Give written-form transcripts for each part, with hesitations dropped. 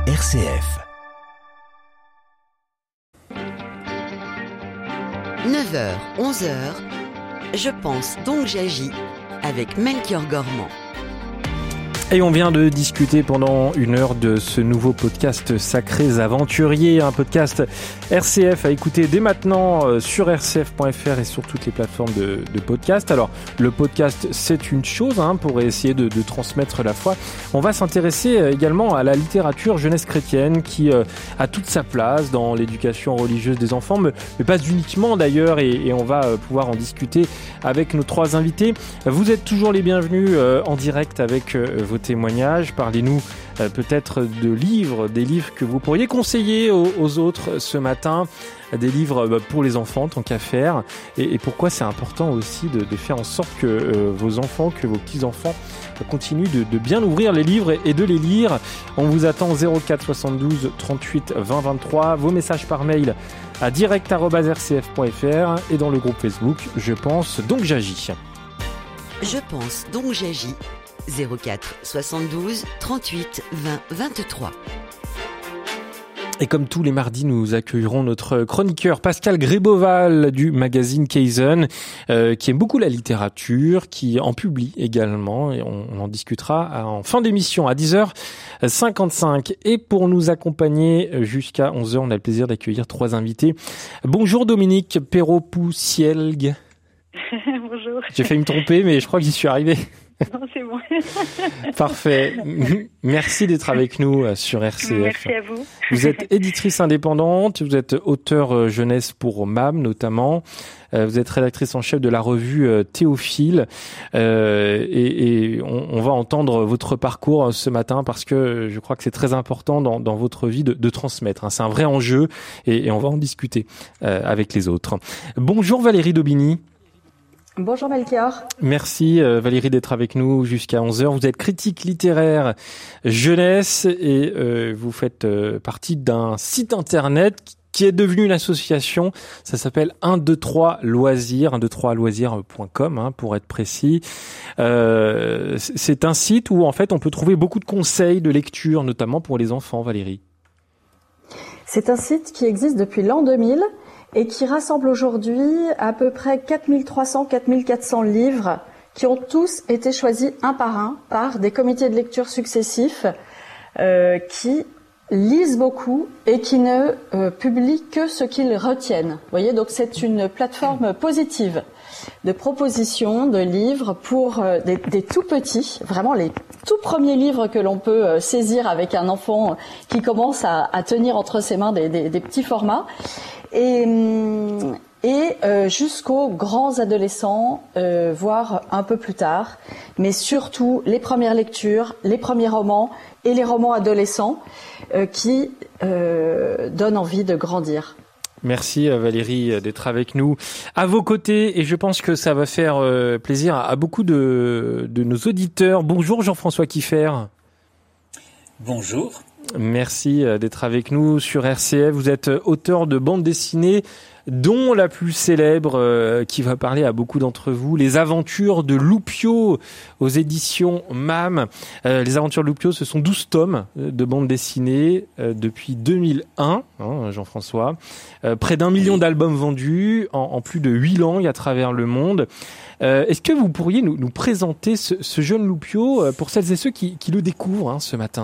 RCF. 9h, 11h, je pense donc j'agis avec Melchior Gormand. Et on vient de discuter pendant une heure de ce nouveau podcast Sacrés Aventuriers, un podcast RCF à écouter dès maintenant sur rcf.fr et sur toutes les plateformes de podcast. Alors, le podcast, c'est une chose pour essayer de transmettre la foi. On va s'intéresser également à la littérature jeunesse chrétienne qui a toute sa place dans l'éducation religieuse des enfants, mais pas uniquement d'ailleurs, et on va pouvoir en discuter avec nos trois invités. Vous êtes toujours les bienvenus en direct avec vos témoignages. Parlez-nous peut-être des livres que vous pourriez conseiller aux autres ce matin, des livres pour les enfants tant qu'à faire, et pourquoi c'est important aussi de faire en sorte que vos enfants, que vos petits-enfants continuent de bien ouvrir les livres et de les lire. On vous attend 04 72 38 20 23, vos messages par mail à direct@rcf.fr et dans le groupe Facebook Je pense donc j'agis. Je pense donc j'agis. 04 72 38 20 23. Et comme tous les mardis, nous accueillerons notre chroniqueur Pascal Gréboval du magazine Kaizen, qui aime beaucoup la littérature, qui en publie également, et on en discutera en fin d'émission à 10h55. Et pour nous accompagner jusqu'à 11h, on a le plaisir d'accueillir trois invités. Bonjour Dominique Perrault-Poussielgue. Bonjour. J'ai failli me tromper, mais je crois que j'y suis arrivé. Non, c'est bon. Parfait. Merci d'être avec nous sur RCF. Merci à vous. Vous êtes éditrice indépendante, vous êtes auteure jeunesse pour MAM notamment. Vous êtes rédactrice en chef de la revue Théophile. Et on va entendre votre parcours ce matin parce que je crois que c'est très important dans votre vie de transmettre. C'est un vrai enjeu et on va en discuter avec les autres. Bonjour Valérie Daubigny. Bonjour Melchior. Merci Valérie d'être avec nous jusqu'à 11h. Vous êtes critique littéraire jeunesse et vous faites partie d'un site internet qui est devenu une association. Ça s'appelle 123 loisirs, 123loisirs.com pour être précis. C'est un site où en fait on peut trouver beaucoup de conseils de lecture, notamment pour les enfants, Valérie. C'est un site qui existe depuis l'an 2000 et qui rassemble aujourd'hui à peu près 4300-4400 livres qui ont tous été choisis un par des comités de lecture successifs qui lisent beaucoup et qui ne publient que ce qu'ils retiennent. Vous voyez, donc c'est une plateforme positive de propositions de livres pour des tout petits, vraiment les tout premiers livres que l'on peut saisir avec un enfant qui commence à tenir entre ses mains des petits formats. Et jusqu'aux grands adolescents, voire un peu plus tard, mais surtout les premières lectures, les premiers romans et les romans adolescents qui donnent envie de grandir. Merci Valérie d'être avec nous à vos côtés et je pense que ça va faire plaisir à beaucoup de nos auditeurs. Bonjour Jean-François Kieffer. Bonjour. Merci d'être avec nous sur RCF. Vous êtes auteur de bande dessinée, dont la plus célèbre qui va parler à beaucoup d'entre vous, Les Aventures de Loupio aux éditions MAM. Les Aventures de Loupio, ce sont 12 tomes de bande dessinée depuis 2001, Jean-François. Près d'1 million d'albums vendus en plus de 8 langues à travers le monde. Est-ce que vous pourriez nous présenter ce jeune Loupio pour celles et ceux qui le découvrent ce matin ?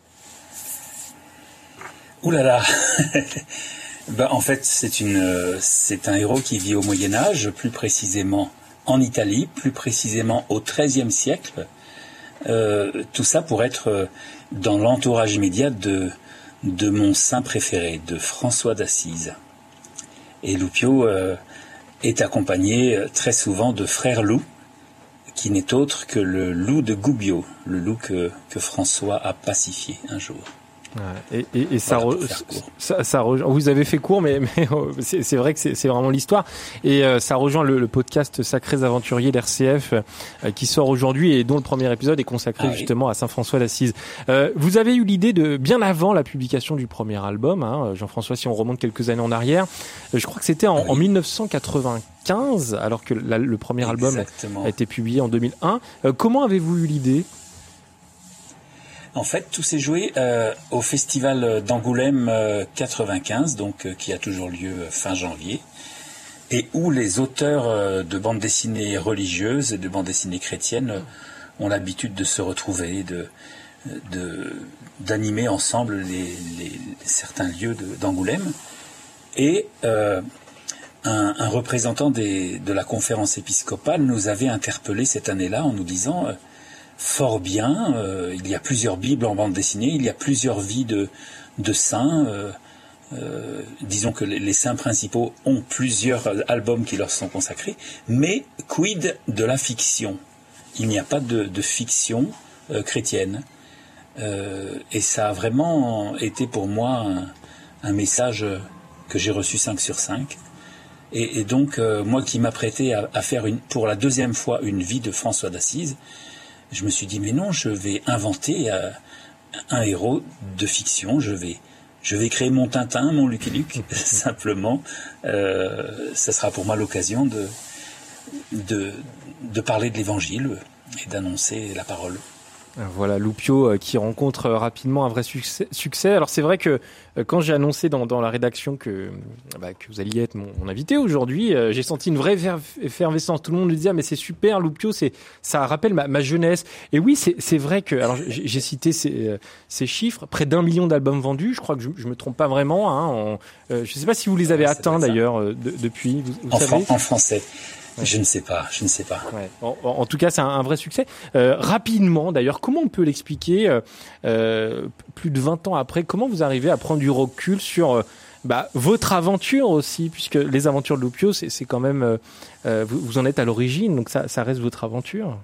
Ouh là là. En fait, c'est un héros qui vit au Moyen-Âge, plus précisément en Italie, plus précisément au XIIIe siècle. Tout ça pour être dans l'entourage immédiat de mon saint préféré, de François d'Assise. Et Loupio est accompagné très souvent de frère loup, qui n'est autre que le loup de Gubbio, le loup que François a pacifié un jour. Ouais, et ça, ça rejoint. Vous avez fait court, mais c'est vrai que c'est vraiment l'histoire. Et ça rejoint le podcast Sacrés Aventuriers d'RCF qui sort aujourd'hui et dont le premier épisode est consacré justement à Saint François d'Assise. Vous avez eu l'idée de bien avant la publication du premier album, Jean-François, si on remonte quelques années en arrière. Je crois que c'était en 1995, alors que le premier album a été publié en 2001. Comment avez-vous eu l'idée ? En fait, tout s'est joué au festival d'Angoulême 95, donc qui a toujours lieu fin janvier, et où les auteurs de bandes dessinées religieuses et de bandes dessinées chrétiennes ont l'habitude de se retrouver, d'animer ensemble certains lieux d'Angoulême. Et un représentant de la conférence épiscopale nous avait interpellés cette année-là en nous disant fort bien, il y a plusieurs Bibles en bande dessinée, il y a plusieurs vies de saints. Disons que les saints principaux ont plusieurs albums qui leur sont consacrés, mais quid de la fiction? Il n'y a pas de fiction chrétienne. Et ça a vraiment été pour moi un message que j'ai reçu 5 sur 5. Et donc, moi qui m'apprêtais à faire pour la deuxième fois une vie de François d'Assise, je me suis dit, mais non, je vais inventer un héros de fiction, je vais créer mon Tintin, mon Lucky Luke, simplement. Ça sera pour moi l'occasion de parler de l'Évangile et d'annoncer la parole. Voilà, Loupio qui rencontre rapidement un vrai succès. Alors c'est vrai que quand j'ai annoncé dans la rédaction que vous alliez être mon invité aujourd'hui, j'ai senti une vraie effervescence. Tout le monde me disait mais c'est super, Loupio, ça rappelle ma jeunesse. Et oui, c'est vrai que alors j'ai cité ces chiffres, près d'1 million d'albums vendus. Je crois que je me trompe pas vraiment. Je ne sais pas si vous les avez atteints d'ailleurs depuis. Vous savez en français. Ouais. Je ne sais pas. Ouais. En tout cas, c'est un vrai succès. Rapidement, d'ailleurs, comment on peut l'expliquer plus de 20 ans après? Comment vous arrivez à prendre du recul sur votre aventure aussi, puisque les aventures de Loupio, c'est quand même... vous en êtes à l'origine, donc ça reste votre aventure.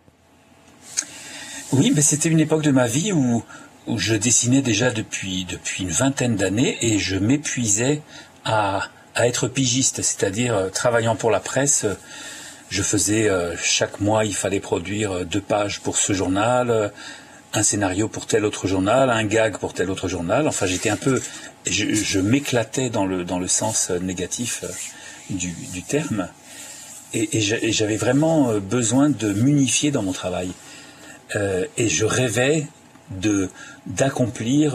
Oui, mais c'était une époque de ma vie où je dessinais déjà depuis une vingtaine d'années et je m'épuisais à être pigiste, c'est-à-dire travaillant pour la presse, je faisais chaque mois, il fallait produire 2 pages pour ce journal, un scénario pour tel autre journal, un gag pour tel autre journal. Enfin, j'étais un peu, je m'éclatais dans le sens négatif du terme, et j'avais vraiment besoin de m'unifier dans mon travail, et je rêvais d'accomplir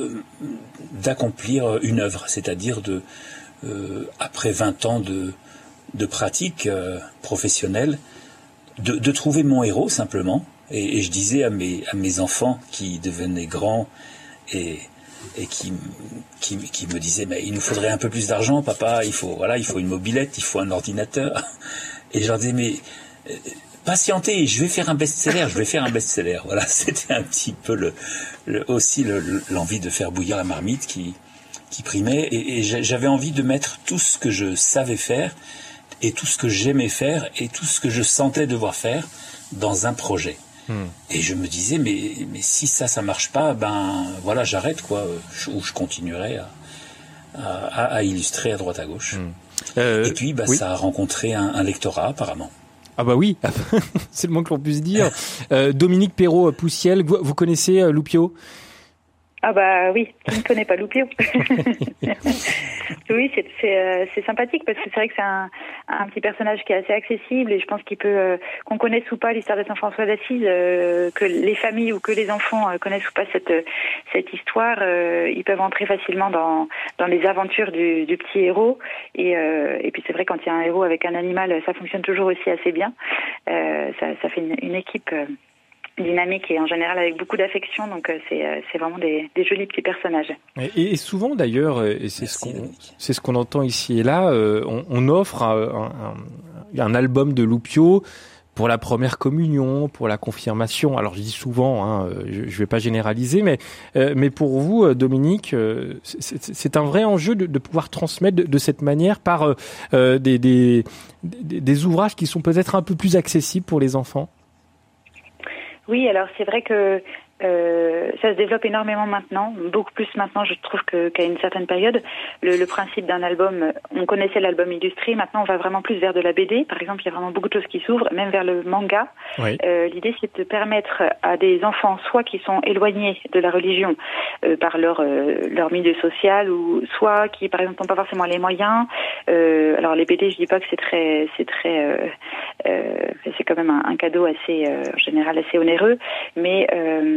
une œuvre, c'est-à-dire après 20 ans de pratique professionnelle, de trouver mon héros simplement. Et je disais à mes enfants qui devenaient grands et qui me disaient mais il nous faudrait un peu plus d'argent, papa, il faut une mobilette, il faut un ordinateur. Et je leur disais mais patientez, je vais faire un best-seller. Voilà, c'était un petit peu aussi l'envie de faire bouillir la marmite qui primait, et j'avais envie de mettre tout ce que je savais faire et tout ce que j'aimais faire et tout ce que je sentais devoir faire dans un projet. Et je me disais mais si ça marche pas, voilà, j'arrête quoi, ou je continuerai à illustrer à droite à gauche. Et puis oui. Ça a rencontré un lectorat apparemment. Ah bah oui, c'est le moins que l'on puisse dire. Dominique Perrault-Poussiel, vous connaissez Loupio? Ah bah oui, qui ne connaît pas Loupio. Oui, c'est sympathique parce que c'est vrai que c'est un petit personnage qui est assez accessible, et je pense qu'on connaisse ou pas l'histoire de Saint François d'Assise, que les familles ou que les enfants connaissent ou pas cette histoire, ils peuvent entrer facilement dans les aventures du petit héros, et puis c'est vrai, quand il y a un héros avec un animal, ça fonctionne toujours aussi assez bien. Ça fait une équipe dynamique et en général avec beaucoup d'affection, donc c'est vraiment des jolis petits personnages. Et souvent d'ailleurs, et c'est ce qu'on entend ici et là, on offre un album de Loupio pour la première communion, pour la confirmation. Alors je dis souvent, je vais pas généraliser, mais pour vous, Dominique, c'est un vrai enjeu de pouvoir transmettre de cette manière par des ouvrages qui sont peut-être un peu plus accessibles pour les enfants. Oui, alors c'est vrai que ça se développe énormément maintenant, beaucoup plus maintenant, je trouve, qu'à une certaine période. Le principe d'un album, on connaissait l'album illustré, maintenant on va vraiment plus vers de la BD. Par exemple, il y a vraiment beaucoup de choses qui s'ouvrent, même vers le manga. Oui. L'idée, c'est de permettre à des enfants, soit qui sont éloignés de la religion par leur milieu social, ou soit qui, par exemple, n'ont pas forcément les moyens. Alors les BD, je dis pas que c'est quand même un cadeau assez, en général, assez onéreux, mais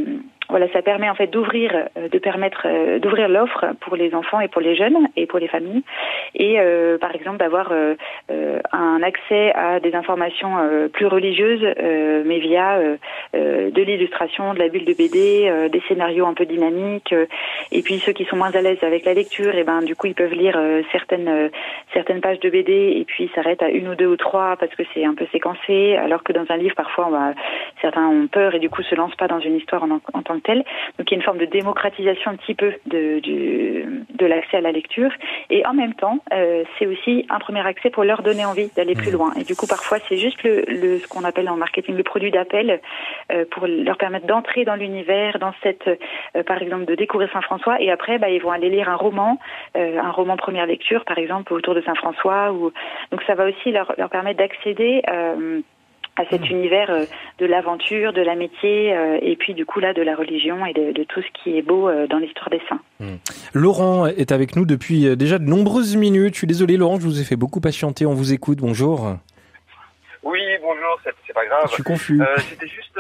Voilà, ça permet en fait d'ouvrir l'offre pour les enfants et pour les jeunes et pour les familles, et par exemple d'avoir un accès à des informations plus religieuses, mais via de l'illustration, de la bulle de BD, des scénarios un peu dynamiques, et puis ceux qui sont moins à l'aise avec la lecture, et ben du coup ils peuvent lire certaines pages de BD et puis s'arrêtent à 1 ou 2 ou 3 parce que c'est un peu séquencé, alors que dans un livre parfois certains ont peur et du coup se lancent pas dans une histoire en tant que telle. Donc il y a une forme de démocratisation un petit peu de l'accès à la lecture, et en même temps c'est aussi un premier accès pour leur donner envie d'aller plus loin, et du coup parfois c'est juste ce qu'on appelle en marketing le produit d'appel, pour leur permettre d'entrer dans l'univers, dans cette par exemple de découvrir Saint-François, et après ils vont aller lire un roman première lecture par exemple autour de Saint-François, donc ça va aussi leur permettre d'accéder à cet univers de l'aventure, de l'amitié, et puis du coup là de la religion et de tout ce qui est beau dans l'histoire des saints. Laurent est avec nous depuis déjà de nombreuses minutes. Je suis désolé Laurent, je vous ai fait beaucoup patienter. On vous écoute, bonjour. Oui, bonjour, c'est pas grave. Je suis confus. C'était juste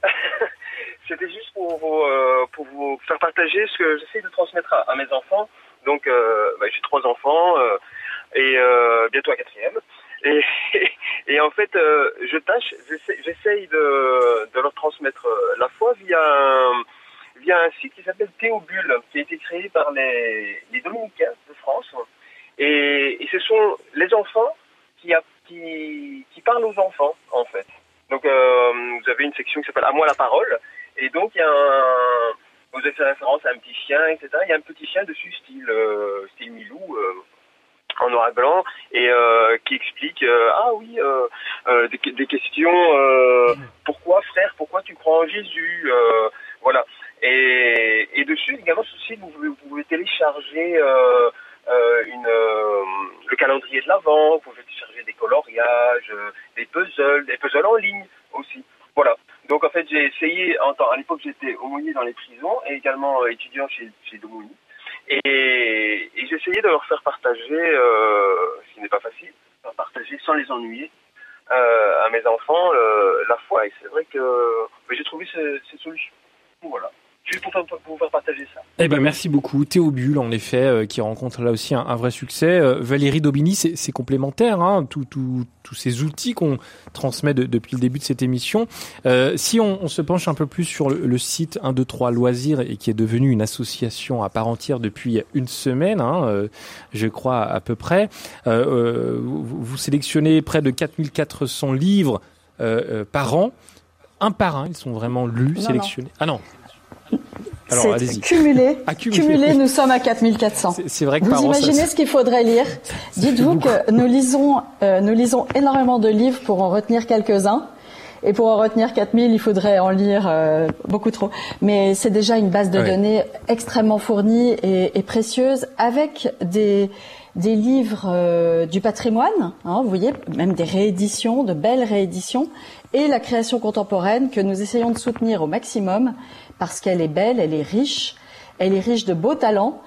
pour vous faire partager ce que j'essaie de transmettre à mes enfants. Donc j'ai 3 enfants et bientôt un 4e. Et en fait, j'essaye de leur transmettre la foi via un site qui s'appelle Théobule, qui a été créé par les Dominicains de France. Et ce sont les enfants qui parlent aux enfants, en fait. Donc, vous avez une section qui s'appelle « À moi la parole ». Et donc, il y a vous avez fait référence à un petit chien, etc. Il y a un petit chien dessus, style Milou, en noir et blanc, et qui explique des questions, pourquoi frère, pourquoi tu crois en Jésus, voilà. Et dessus également sur ce site vous pouvez télécharger le calendrier de l'Avent, vous pouvez télécharger des coloriages, des puzzles en ligne aussi, voilà. Donc en fait j'ai essayé, à l'époque j'étais aumônier dans les prisons et également étudiant chez Domoni. Et j'essayais de leur faire partager, ce qui n'est pas facile, partager sans les ennuyer à mes enfants la foi. Et c'est vrai que j'ai trouvé cette solution. Voilà. Juste pour vous faire partager ça. Eh ben merci beaucoup. Théobule, en effet, qui rencontre là aussi un vrai succès. Valérie Daubigny, c'est complémentaire, hein, tous ces outils qu'on transmet depuis le début de cette émission. Si on se penche un peu plus sur le site 1, 2, 3 Loisirs, et qui est devenu une association à part entière depuis une semaine, je crois à peu près, vous sélectionnez près de 4400 livres par an. Un par un, ils sont vraiment lus, sélectionnés. Non. Ah non. Alors, c'est cumulé. Cumulé, nous sommes à 4400. C'est vrai que vous imaginez ce qu'il faudrait lire. Dites-vous que nous lisons énormément de livres pour en retenir quelques-uns. Et pour en retenir 4000, il faudrait en lire beaucoup trop. Mais c'est déjà une base de données extrêmement fournie et précieuse, avec des livres du patrimoine, vous voyez, même des rééditions, de belles rééditions, et la création contemporaine que nous essayons de soutenir au maximum, parce qu'elle est belle, elle est riche de beaux talents,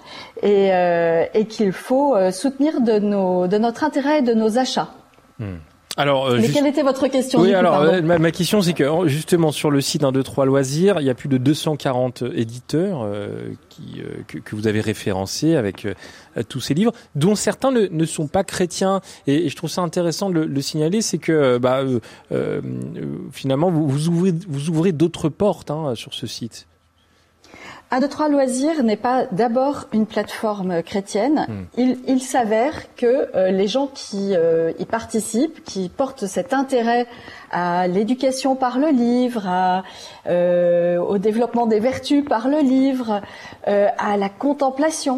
et qu'il faut soutenir de notre intérêt et de nos achats. Alors, mais quelle était votre question? Oui, alors ma question, c'est que justement sur le site 1, 2, 3 Loisirs, il y a plus de 240 éditeurs que vous avez référencés avec tous ces livres, dont certains ne sont pas chrétiens. Et je trouve ça intéressant de le signaler, c'est que finalement vous ouvrez d'autres portes sur ce site. 1, 2, 3 Loisirs n'est pas d'abord une plateforme chrétienne. Il s'avère que les gens qui y participent, qui portent cet intérêt à l'éducation par le livre, au développement des vertus par le livre, à la contemplation,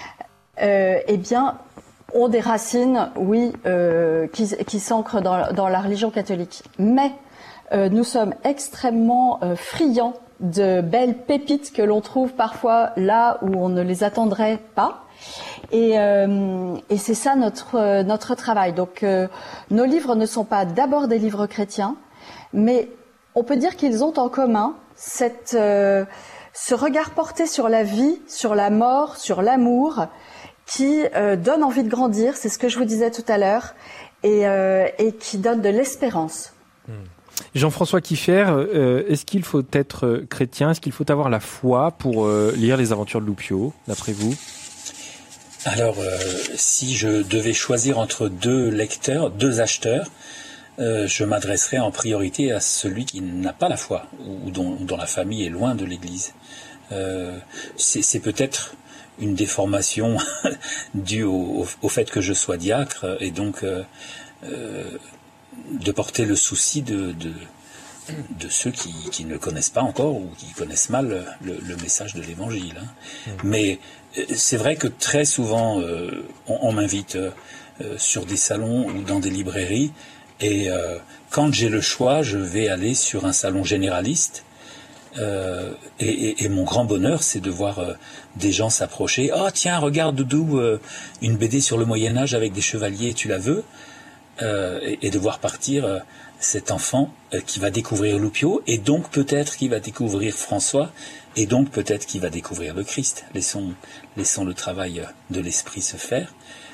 ont des racines, qui s'ancrent dans la religion catholique. Mais nous sommes extrêmement friands de belles pépites que l'on trouve parfois là où on ne les attendrait pas, et c'est ça notre travail. Donc nos livres ne sont pas d'abord des livres chrétiens, mais on peut dire qu'ils ont en commun ce regard porté sur la vie, sur la mort, sur l'amour, qui donne envie de grandir, c'est ce que je vous disais tout à l'heure, et qui donne de l'espérance. Jean-François Kieffer, est-ce qu'il faut être chrétien? Est-ce qu'il faut avoir la foi pour lire les aventures de Loupio, d'après vous? Alors, si je devais choisir entre deux acheteurs, je m'adresserais en priorité à celui qui n'a pas la foi ou dont la famille est loin de l'Église. C'est peut-être une déformation due au fait que je sois diacre et donc de porter le souci de ceux qui ne connaissent pas encore ou qui connaissent mal le message de l'Évangile. Mais c'est vrai que très souvent on m'invite sur des salons ou dans des librairies et quand j'ai le choix, je vais aller sur un salon généraliste. Et mon grand bonheur, c'est de voir des gens s'approcher. Oh tiens, regarde Doudou, une BD sur le Moyen-Âge avec des chevaliers, tu la veux? Et de voir partir cet enfant qui va découvrir Loupio, et donc peut-être qui va découvrir François, et donc peut-être qui va découvrir le Christ. Laissons le travail de l'esprit se faire.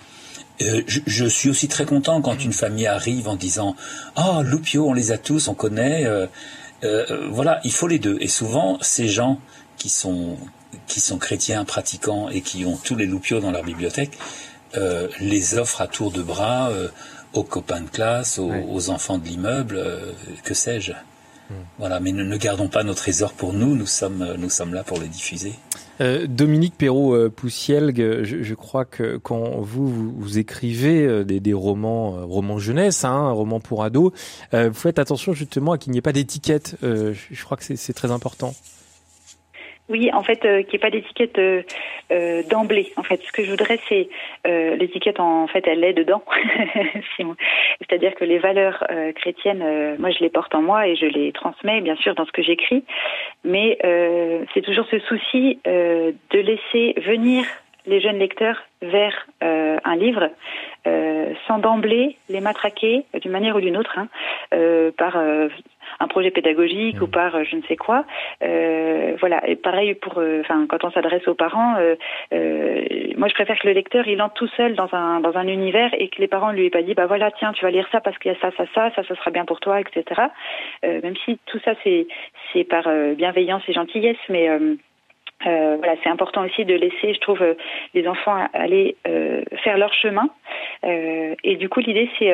Je suis aussi très content quand une famille arrive en disant « Oh, Loupio, on les a tous, on connaît ». Voilà, il faut les deux. Et souvent, ces gens qui sont chrétiens, pratiquants et qui ont tous les Loupios dans leur bibliothèque, les offrent à tour de bras aux copains de classe, aux enfants de l'immeuble, que sais-je. Voilà, mais ne gardons pas nos trésors pour nous. Nous sommes là pour les diffuser. Dominique Perrault-Poussielgue, je crois que quand vous écrivez des romans jeunesse, un roman pour ados, vous faites attention justement à qu'il n'y ait pas d'étiquette. Je crois que c'est très important. Oui, en fait, qu'il n'y ait pas d'étiquette d'emblée. En fait, ce que je voudrais, c'est l'étiquette. En fait, elle est dedans. C'est-à-dire que les valeurs chrétiennes, moi, je les porte en moi et je les transmets, bien sûr, dans ce que j'écris. Mais c'est toujours ce souci de laisser venir les jeunes lecteurs vers un livre sans d'emblée les matraquer d'une manière ou d'une autre, par un projet pédagogique ou par je ne sais quoi. Voilà. Et pareil pour, quand on s'adresse aux parents, moi je préfère que le lecteur il entre tout seul dans un univers et que les parents ne lui aient pas dit bah voilà tiens tu vas lire ça parce qu'il y a ça sera bien pour toi, etc. Même si tout ça c'est par bienveillance et gentillesse, mais voilà, c'est important aussi de laisser, je trouve, les enfants aller faire leur chemin. Et du coup, l'idée, c'est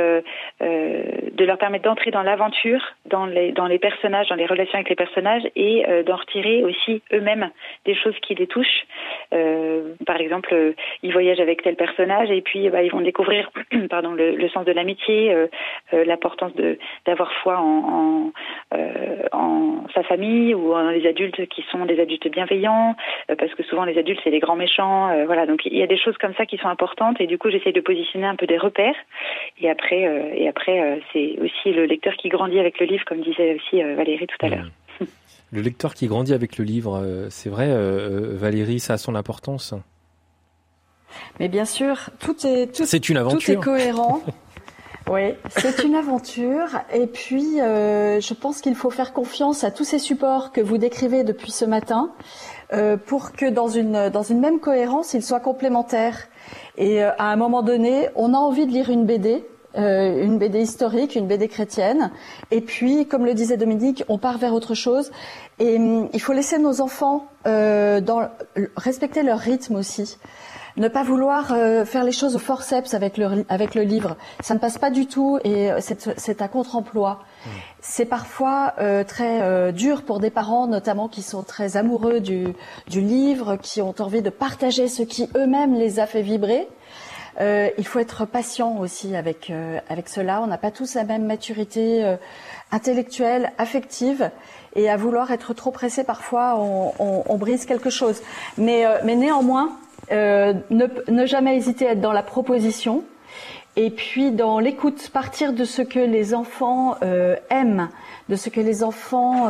de leur permettre d'entrer dans l'aventure, dans les personnages, dans les relations avec les personnages, et d'en retirer aussi eux-mêmes des choses qui les touchent. Par exemple, ils voyagent avec tel personnage, et puis ils vont découvrir, le sens de l'amitié, l'importance d'avoir foi en sa famille ou en les adultes qui sont des adultes bienveillants. Parce que souvent les adultes c'est les grands méchants, voilà, donc il y a des choses comme ça qui sont importantes et du coup j'essaie de positionner un peu des repères et après c'est aussi le lecteur qui grandit avec le livre, comme disait aussi Valérie tout à l'heure. Le lecteur qui grandit avec le livre, c'est vrai, Valérie, ça a son importance. Mais bien sûr, c'est une aventure. Tout est cohérent. Oui, c'est une aventure. Et puis, je pense qu'il faut faire confiance à tous ces supports que vous décrivez depuis ce matin, pour que dans une même cohérence, ils soient complémentaires. Et à un moment donné, on a envie de lire une BD historique, une BD chrétienne. Et puis, comme le disait Dominique, on part vers autre chose. Et il faut laisser nos enfants respecter leur rythme aussi. Ne pas vouloir faire les choses au forceps avec le livre, ça ne passe pas du tout et c'est à contre-emploi. C'est parfois très dur pour des parents, notamment qui sont très amoureux du livre, qui ont envie de partager ce qui eux-mêmes les a fait vibrer. Il faut être patient aussi avec cela. On n'a pas tous la même maturité intellectuelle, affective, et à vouloir être trop pressé, parfois on brise quelque chose. Mais néanmoins, ne jamais hésiter à être dans la proposition et puis dans l'écoute, partir de ce que les enfants aiment, de ce que les enfants,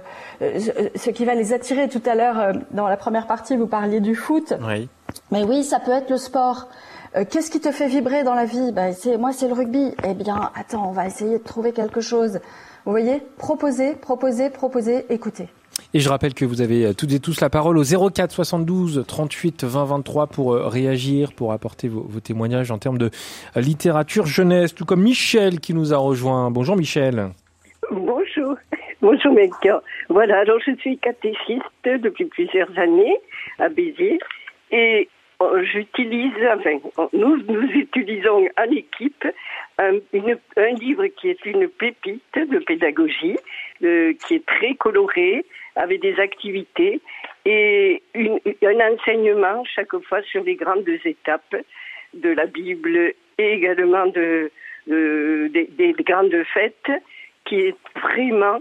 ce qui va les attirer. Tout à l'heure, dans la première partie, vous parliez du foot. Oui. Mais oui, ça peut être le sport. Qu'est-ce qui te fait vibrer dans la vie ? Moi, c'est le rugby. Eh bien, attends, on va essayer de trouver quelque chose. Vous voyez, proposer, écoutez. Et je rappelle que vous avez toutes et tous la parole au 04 72 38 20 23 pour réagir, pour apporter vos témoignages en termes de littérature jeunesse, tout comme Michel qui nous a rejoint. Bonjour Michel. Bonjour. Bonjour Melchior. Voilà, alors je suis catéchiste depuis plusieurs années à Béziers et nous utilisons en équipe un livre qui est une pépite de pédagogie, qui est très coloré, avec des activités et un enseignement chaque fois sur les grandes étapes de la Bible et également des grandes fêtes, qui est vraiment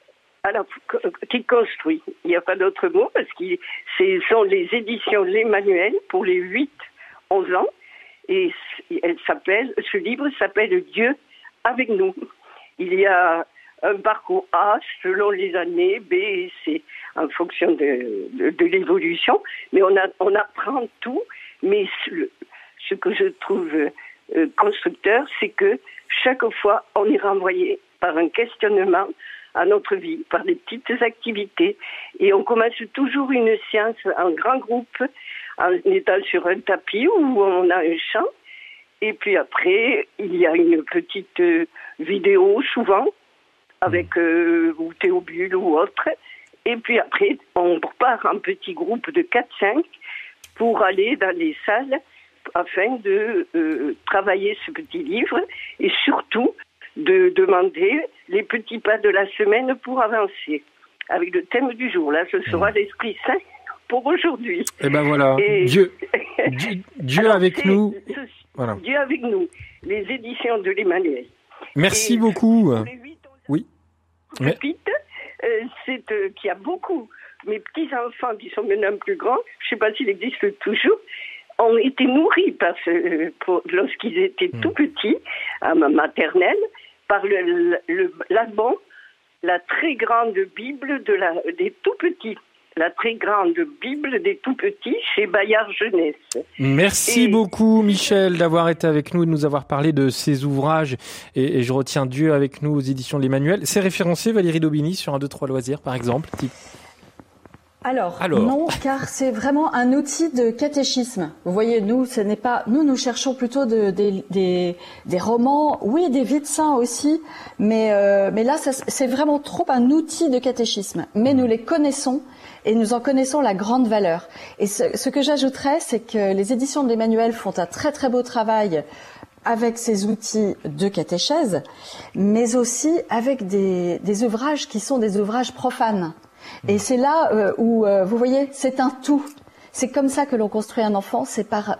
qui construit. Il n'y a pas d'autre mot parce que ce sont les éditions L'Emmanuel pour les 8-11 ans et ce livre s'appelle Dieu avec nous. Il y a un parcours A selon les années, B et C en fonction de l'évolution, mais on apprend tout, mais ce que je trouve constructeur, c'est que chaque fois on est renvoyé par un questionnement à notre vie, par des petites activités. Et on commence toujours une séance en grand groupe, en étant sur un tapis où on a un chant. Et puis après, il y a une petite vidéo, souvent, avec ou Théobule ou autre. Et puis après, on part en petit groupe de 4-5 pour aller dans les salles afin de travailler ce petit livre et surtout de demander les petits pas de la semaine pour avancer avec le thème du jour. Là, ce sera l'Esprit Saint pour aujourd'hui. Et ben voilà, Dieu alors, avec nous. Voilà. Dieu avec nous, les éditions de l'Emmanuel. Merci beaucoup. Oui. Petite, c'est qu'il y a beaucoup. Mes petits-enfants qui sont maintenant plus grands, je ne sais pas s'il existe toujours, ont été nourris lorsqu'ils étaient tout petits, à ma maternelle, par l'album, la très grande Bible des tout petits. La très grande Bible des tout petits chez Bayard Jeunesse. Merci beaucoup Michel d'avoir été avec nous et de nous avoir parlé de ces ouvrages et je retiens Dieu avec nous aux éditions de l'Emmanuel. C'est référencé Valérie Daubigny sur 1, 2, 3 loisirs par exemple? Alors, non, car c'est vraiment un outil de catéchisme. Vous voyez, nous cherchons plutôt des romans, oui, des vies de saints aussi, mais là, c'est vraiment trop un outil de catéchisme. Mais nous les connaissons et nous en connaissons la grande valeur. Et ce que j'ajouterais, c'est que les éditions de l'Emmanuel font un très très beau travail avec ces outils de catéchèse, mais aussi avec des ouvrages qui sont des ouvrages profanes. Et c'est là où, vous voyez, c'est un tout. C'est comme ça que l'on construit un enfant, c'est par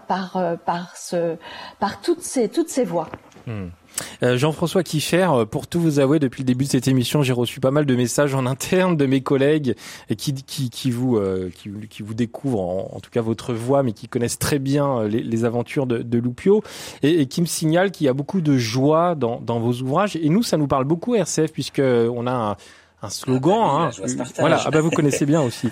toutes ces voies. Jean-François Kieffer, pour tout vous avouer, depuis le début de cette émission, j'ai reçu pas mal de messages en interne de mes collègues qui vous découvrent, en tout cas votre voix, mais qui connaissent très bien les aventures de Loupio et qui me signalent qu'il y a beaucoup de joie dans vos ouvrages. Et nous, ça nous parle beaucoup RCF puisque on a un slogan, voilà. Vous connaissez bien aussi.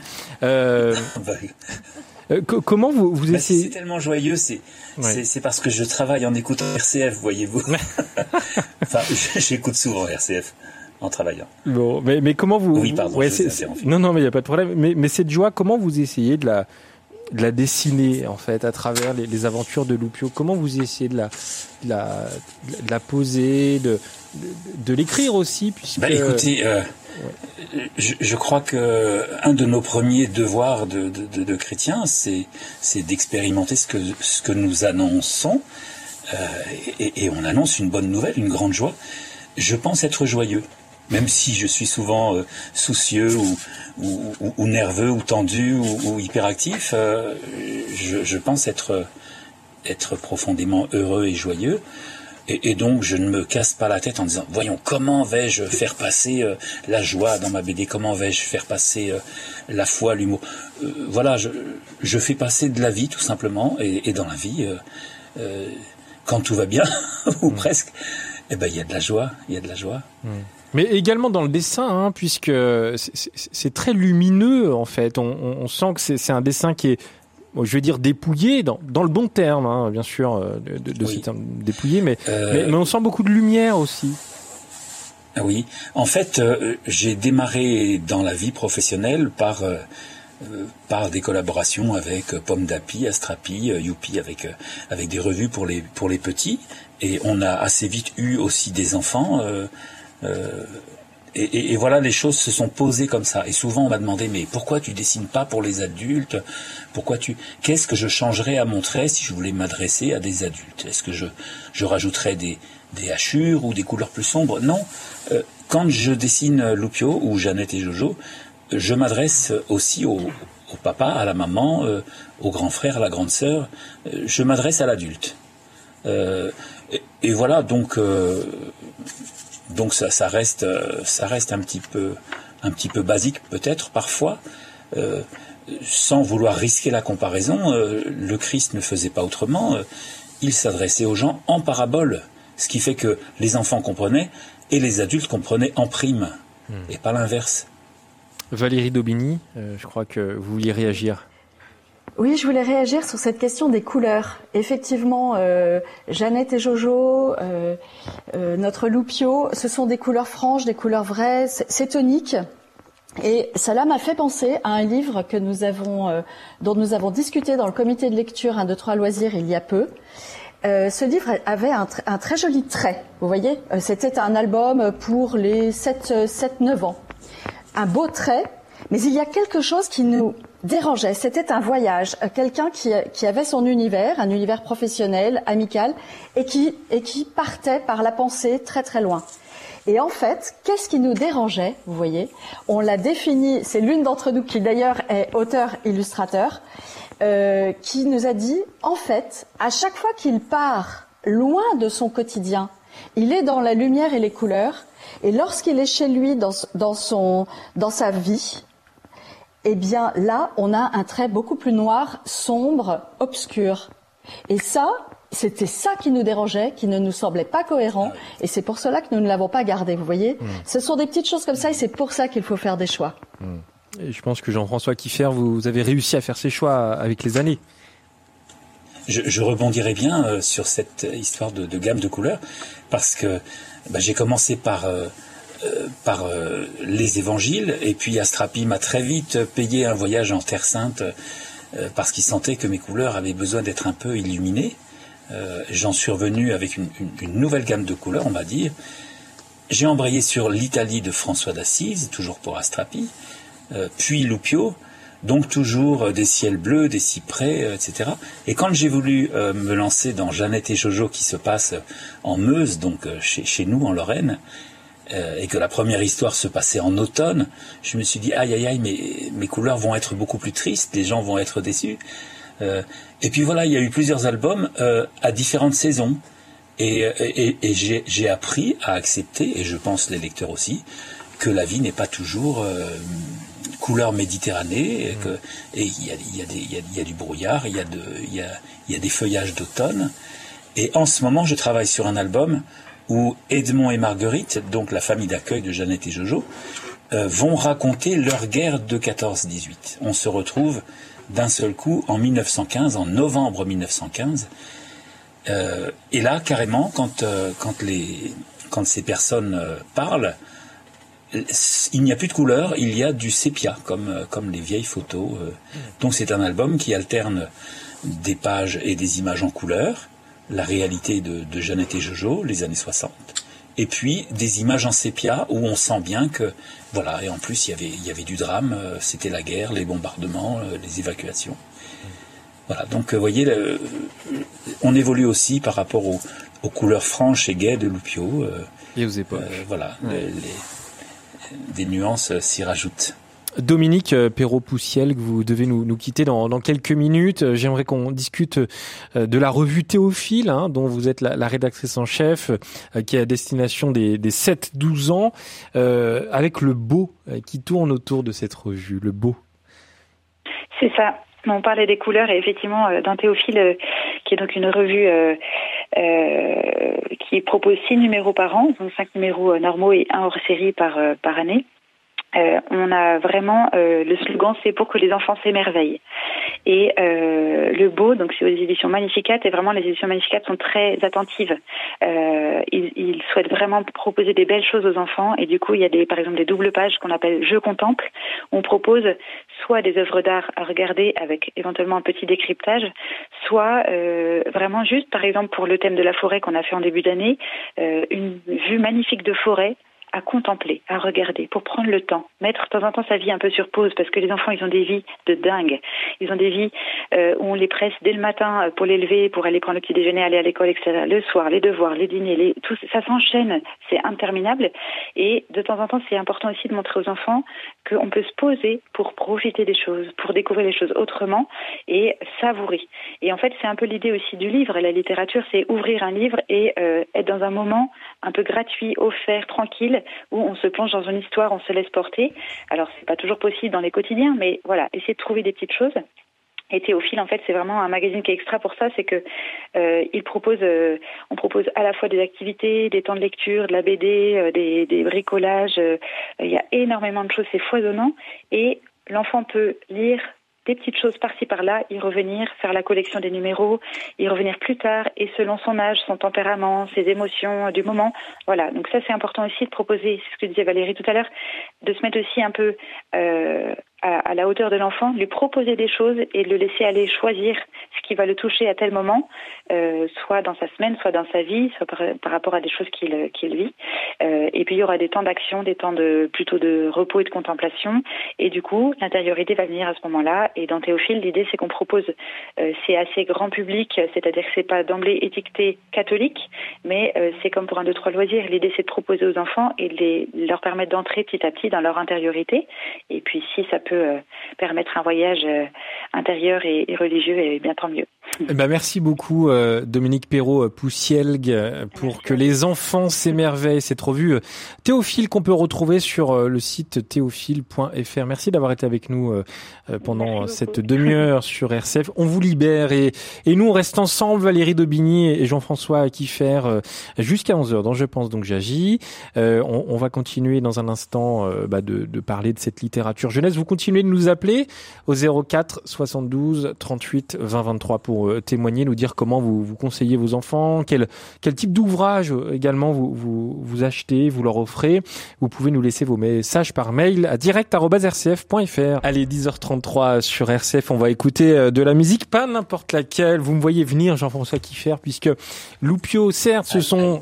Comment vous essayez? C'est tellement joyeux, c'est parce que je travaille en écoutant RCF, voyez-vous. Enfin, j'écoute souvent RCF en travaillant. Bon, mais comment vous? Oui, pardon. Non, mais il y a pas de problème. Mais cette joie, comment vous essayez de la dessiner en fait à travers les aventures de Loupio? Comment vous essayez de la poser, de l'écrire aussi, puisque... écoutez, je crois que un de nos premiers devoirs de chrétiens, c'est d'expérimenter ce que nous annonçons, et on annonce une bonne nouvelle, une grande joie. Je pense être joyeux, même si je suis souvent soucieux ou nerveux ou tendu ou hyperactif. Je pense être profondément heureux et joyeux. Et donc, je ne me casse pas la tête en disant, voyons, comment vais-je faire passer la joie dans ma BD? Comment vais-je faire passer la foi, l'humour? Voilà, je fais passer de la vie, tout simplement. Et dans la vie, quand tout va bien, ou presque, il y a de la joie. Mais également dans le dessin, puisque c'est très lumineux, en fait. On sent que c'est un dessin qui est... je vais dire dépouillé dans le bon terme, bien sûr, de ce terme dépouillé, mais on sent beaucoup de lumière aussi. Oui, en fait, j'ai démarré dans la vie professionnelle par des collaborations avec Pomme d'Api, Astrapi, Youpi, avec des revues pour les petits, et on a assez vite eu aussi des enfants Et voilà, les choses se sont posées comme ça. Et souvent, on m'a demandé, mais pourquoi tu dessines pas pour les adultes? Qu'est-ce que je changerais à mon trait si je voulais m'adresser à des adultes? Est-ce que je rajouterais des hachures ou des couleurs plus sombres? Non. Quand je dessine Loupio ou Jeannette et Jojo, je m'adresse aussi au papa, à la maman, au grand frère, à la grande sœur. Je m'adresse à l'adulte. Et voilà, donc ça reste un petit peu basique peut-être parfois, sans vouloir risquer la comparaison. Le Christ ne faisait pas autrement. Il s'adressait aux gens en parabole, ce qui fait que les enfants comprenaient et les adultes comprenaient en prime, et pas l'inverse. Valérie Daubigny, je crois que vous vouliez réagir. Oui, je voulais réagir sur cette question des couleurs. Effectivement, Jeannette et Jojo, notre Loupio, ce sont des couleurs franches, des couleurs vraies, c'est tonique. Et cela m'a fait penser à un livre que dont nous avons discuté dans le comité de lecture 1, 2, 3 loisirs il y a peu. Ce livre avait un très joli trait, vous voyez. C'était un album pour les 7-9 ans. Un beau trait, mais il y a quelque chose qui nous dérangeait. C'était un voyage, quelqu'un qui avait son univers, un univers professionnel, amical, et qui partait par la pensée très très loin. Et en fait, qu'est-ce qui nous dérangeait, vous voyez? On l'a défini, c'est l'une d'entre nous qui d'ailleurs est auteur-illustrateur, qui nous a dit, en fait, à chaque fois qu'il part loin de son quotidien, il est dans la lumière et les couleurs, et lorsqu'il est chez lui dans sa vie, eh bien là, on a un trait beaucoup plus noir, sombre, obscur. Et ça, c'était ça qui nous dérangeait, qui ne nous semblait pas cohérent, et c'est pour cela que nous ne l'avons pas gardé, vous voyez. Ce sont des petites choses comme ça, et c'est pour ça qu'il faut faire des choix. Et je pense que Jean-François Kieffer, vous avez réussi à faire ces choix avec les années. Je rebondirai bien sur cette histoire de gamme de couleurs, parce que j'ai commencé par les évangiles, et puis Astrapi m'a très vite payé un voyage en Terre Sainte, parce qu'il sentait que mes couleurs avaient besoin d'être un peu illuminées. J'en suis revenu avec une nouvelle gamme de couleurs, on va dire. J'ai embrayé sur l'Italie de François d'Assise, toujours pour Astrapi, puis Loupio, donc toujours des ciels bleus, des cyprès, etc. Et quand j'ai voulu me lancer dans Jeannette et Jojo, qui se passe en Meuse, donc chez nous en Lorraine, et que la première histoire se passait en automne, je me suis dit aïe, mais mes couleurs vont être beaucoup plus tristes, les gens vont être déçus. Et puis voilà, il y a eu plusieurs albums à différentes saisons, et j'ai appris à accepter, et je pense les lecteurs aussi, que la vie n'est pas toujours couleur Méditerranée, et il y a du brouillard, il y a des feuillages d'automne. Et en ce moment, je travaille sur un album où Edmond et Marguerite, donc la famille d'accueil de Jeannette et Jojo, vont raconter leur guerre de 14-18. On se retrouve d'un seul coup en 1915, en novembre 1915. Et là, carrément, quand ces personnes parlent, il n'y a plus de couleur, il y a du sépia, comme les vieilles photos. Donc c'est un album qui alterne des pages et des images en couleur, la réalité de Jeannette et Jojo, les années 60, et puis des images en sépia où on sent bien que, voilà, et en plus il y avait du drame, c'était la guerre, les bombardements, les évacuations. Voilà, donc vous voyez, on évolue aussi par rapport aux couleurs franches et gaies de Loupio. Et aux époques. Voilà, des nuances s'y rajoutent. Dominique Perrault-Poussiel, que vous devez nous quitter dans quelques minutes. J'aimerais qu'on discute de la revue Théophile, dont vous êtes la rédactrice en chef, qui est à destination des 7-12 ans, avec le beau qui tourne autour de cette revue, le beau. C'est ça. On parlait des couleurs et effectivement dans Théophile, qui est donc une revue qui propose 6 numéros par an, donc 5 numéros normaux et 1 hors série par année. On a vraiment le slogan, c'est pour que les enfants s'émerveillent. Et le beau, donc c'est aux éditions Magnificat, et vraiment les éditions Magnificat sont très attentives. Ils souhaitent vraiment proposer des belles choses aux enfants, et du coup il y a par exemple des doubles pages qu'on appelle Je contemple. On propose soit des œuvres d'art à regarder avec éventuellement un petit décryptage, soit vraiment juste, par exemple pour le thème de la forêt qu'on a fait en début d'année, une vue magnifique de forêt à contempler, à regarder, pour prendre le temps, mettre de temps en temps sa vie un peu sur pause, parce que les enfants, ils ont des vies de dingue. Ils ont des vies où on les presse dès le matin pour les lever, pour aller prendre le petit déjeuner, aller à l'école, etc. Le soir, les devoirs, les dîners, tout ça s'enchaîne, c'est interminable. Et de temps en temps, c'est important aussi de montrer aux enfants qu'on peut se poser pour profiter des choses, pour découvrir les choses autrement et savourer. Et en fait, c'est un peu l'idée aussi du livre. La littérature, c'est ouvrir un livre et être dans un moment un peu gratuit, offert, tranquille, où on se plonge dans une histoire, on se laisse porter. Alors, c'est pas toujours possible dans les quotidiens, mais voilà, essayer de trouver des petites choses. Et Théophile, en fait, c'est vraiment un magazine qui est extra pour ça, c'est que on propose à la fois des activités, des temps de lecture, de la BD, des bricolages. Il y a énormément de choses, c'est foisonnant. Et l'enfant peut lire des petites choses par-ci par-là, y revenir, faire la collection des numéros, y revenir plus tard, et selon son âge, son tempérament, ses émotions du moment. Voilà, donc ça c'est important aussi de proposer, c'est ce que disait Valérie tout à l'heure, de se mettre aussi un peu à la hauteur de l'enfant, lui proposer des choses et le laisser aller choisir ce qui va le toucher à tel moment, soit dans sa semaine, soit dans sa vie, soit par rapport à des choses qu'il vit. Et puis il y aura des temps d'action, des temps plutôt de repos et de contemplation. Et du coup, l'intériorité va venir à ce moment-là. Et dans Théophile, l'idée c'est qu'on propose, c'est assez grand public, c'est-à-dire que c'est pas d'emblée étiqueté catholique, mais c'est comme pour un 2-3 loisirs. L'idée c'est de proposer aux enfants et de leur permettre d'entrer petit à petit dans leur intériorité. Et puis si ça peut permettre un voyage intérieur et religieux, et bien tant mieux. Merci beaucoup Dominique Perrault-Poussielgue pour que les enfants s'émerveillent. Cette revue Théophile qu'on peut retrouver sur le site théophile.fr. Merci d'avoir été avec nous pendant cette demi-heure sur RCF. On vous libère et nous on reste ensemble, Valérie Daubigny et Jean-François Kieffer, jusqu'à 11h dans Je pense donc j'agis. On va continuer dans un instant de parler de cette littérature jeunesse. Vous continuez de nous appeler au 04 72 38 20 23 pour témoigner, nous dire comment vous conseillez vos enfants, quel type d'ouvrage également vous achetez, vous leur offrez. Vous pouvez nous laisser vos messages par mail à direct@rcf.fr. Allez, 10h33 sur RCF, on va écouter de la musique, pas n'importe laquelle. Vous me voyez venir, Jean-François Kieffer, puisque Loupio, certes, ce sont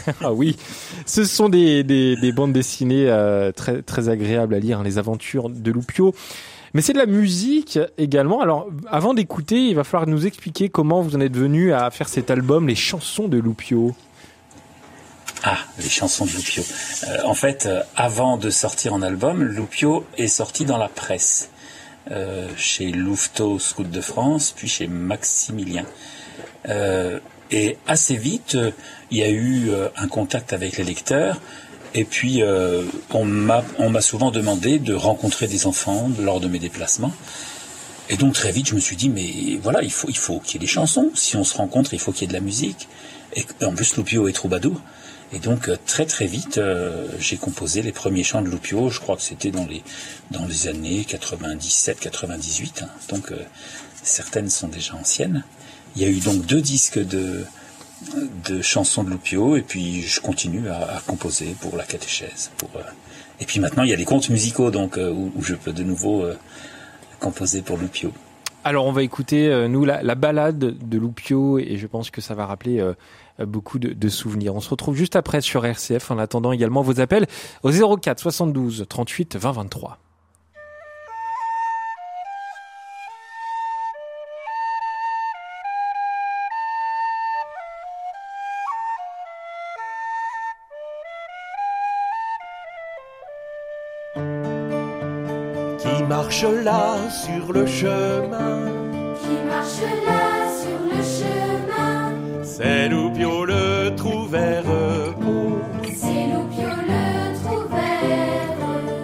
des bandes dessinées très très agréables à lire, hein, les aventures de Loupio. Mais c'est de la musique également. Alors, avant d'écouter, il va falloir nous expliquer comment vous en êtes venu à faire cet album, les chansons de Loupio. Ah, les chansons de Loupio. En fait, avant de sortir en album, Loupio est sorti dans la presse. Chez Louveteau Scout de France, puis chez Maximilien. Et assez vite, il y a eu un contact avec les lecteurs. Et puis, on m'a souvent demandé de rencontrer des enfants lors de mes déplacements. Et donc, très vite, je me suis dit, mais voilà, il faut qu'il y ait des chansons. Si on se rencontre, il faut qu'il y ait de la musique. Et en plus, Loupio est troubadour. Et donc, très très vite, j'ai composé les premiers chants de Loupio. Je crois que c'était dans les années 97, 98. Hein. Donc, certaines sont déjà anciennes. Il y a eu donc 2 disques de chansons de Loupio, et puis je continue à composer pour la catéchèse. Et puis maintenant, il y a les contes musicaux, donc où je peux de nouveau composer pour Loupio. Alors, on va écouter, nous, la balade de Loupio, et je pense que ça va rappeler beaucoup de souvenirs. On se retrouve juste après sur RCF, en attendant également vos appels au 04 72 38 20 23. Qui marche là sur le chemin? Qui marche là sur le chemin? C'est Loupio le trouvère beau. C'est Loupio le trouvère.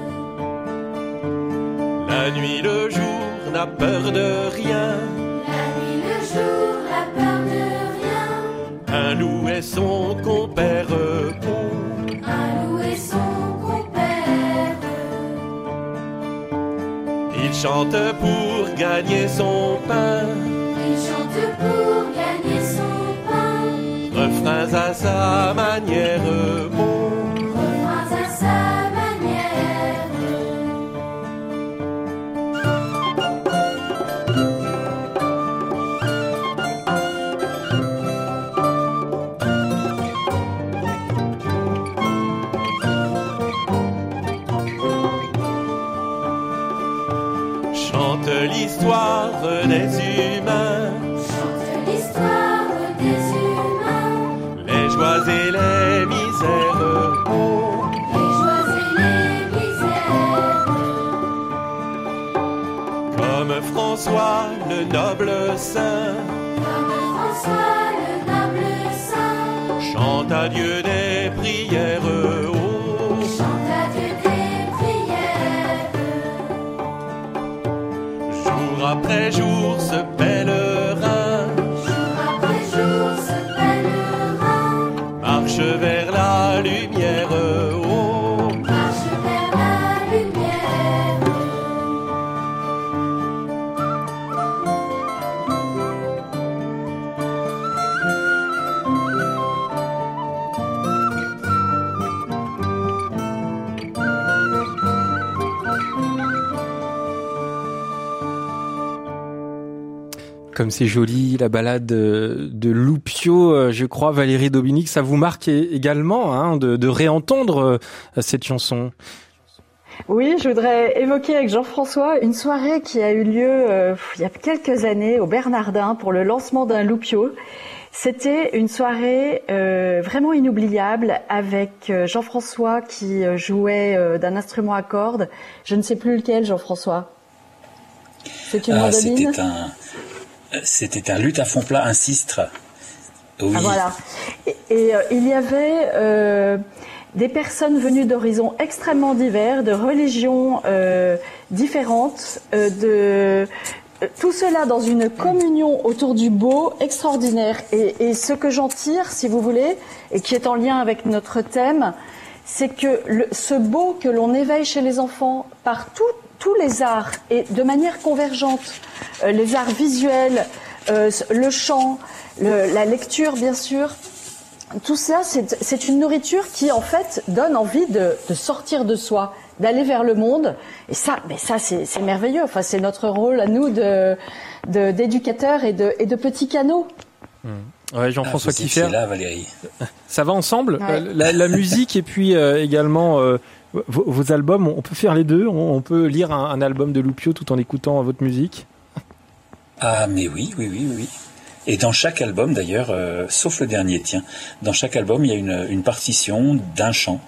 La nuit, le jour n'a peur de rien. La nuit, le jour n'a peur de rien. Un loup est son compère beau. Un loup est son compère. Il chante pour gagner son pain. Il chante pour gagner son pain. Refrains à sa manière, beau. Refrains à sa manière. des humains. Chante l'histoire des humains. Les joies et les misères. Les joies et les misères. Comme François le noble saint. Comme François le noble saint. Chante à Dieu des prières. Chante à Dieu des prières. Jour après jour ce pèlerin. Jour après jour ce pèlerin. Marche vers la lumière. Marche vers la lumière. Comme c'est joli, la balade de Loupio, je crois, Valérie Daubigny, ça vous marque également hein, de réentendre cette chanson. Oui, je voudrais évoquer avec Jean-François une soirée qui a eu lieu il y a quelques années au Bernardin pour le lancement d'un Loupio. C'était une soirée vraiment inoubliable avec Jean-François qui jouait d'un instrument à cordes. Je ne sais plus lequel, Jean-François. C'est une mandoline. C'était un luth à fond plat, un sistre. Oui. Ah, voilà. Et il y avait des personnes venues d'horizons extrêmement divers, de religions différentes, tout cela dans une communion autour du beau extraordinaire. Et ce que j'en tire, si vous voulez, et qui est en lien avec notre thème, c'est que ce beau que l'on éveille chez les enfants par tous les arts et de manière convergente, les arts visuels, le chant, la lecture bien sûr, tout ça c'est une nourriture qui en fait donne envie de sortir de soi, d'aller vers le monde. Et ça c'est merveilleux. Enfin c'est notre rôle à nous d'éducateurs et de petits canaux. Ouais, Jean-François Kieffer. C'est là, Valérie. Ça va ensemble, ouais. la musique et puis également vos albums. On peut faire les deux. On peut lire un album de Loupio tout en écoutant votre musique. Ah, mais oui. Et dans chaque album, d'ailleurs, sauf le dernier, tiens, dans chaque album, il y a une partition d'un chant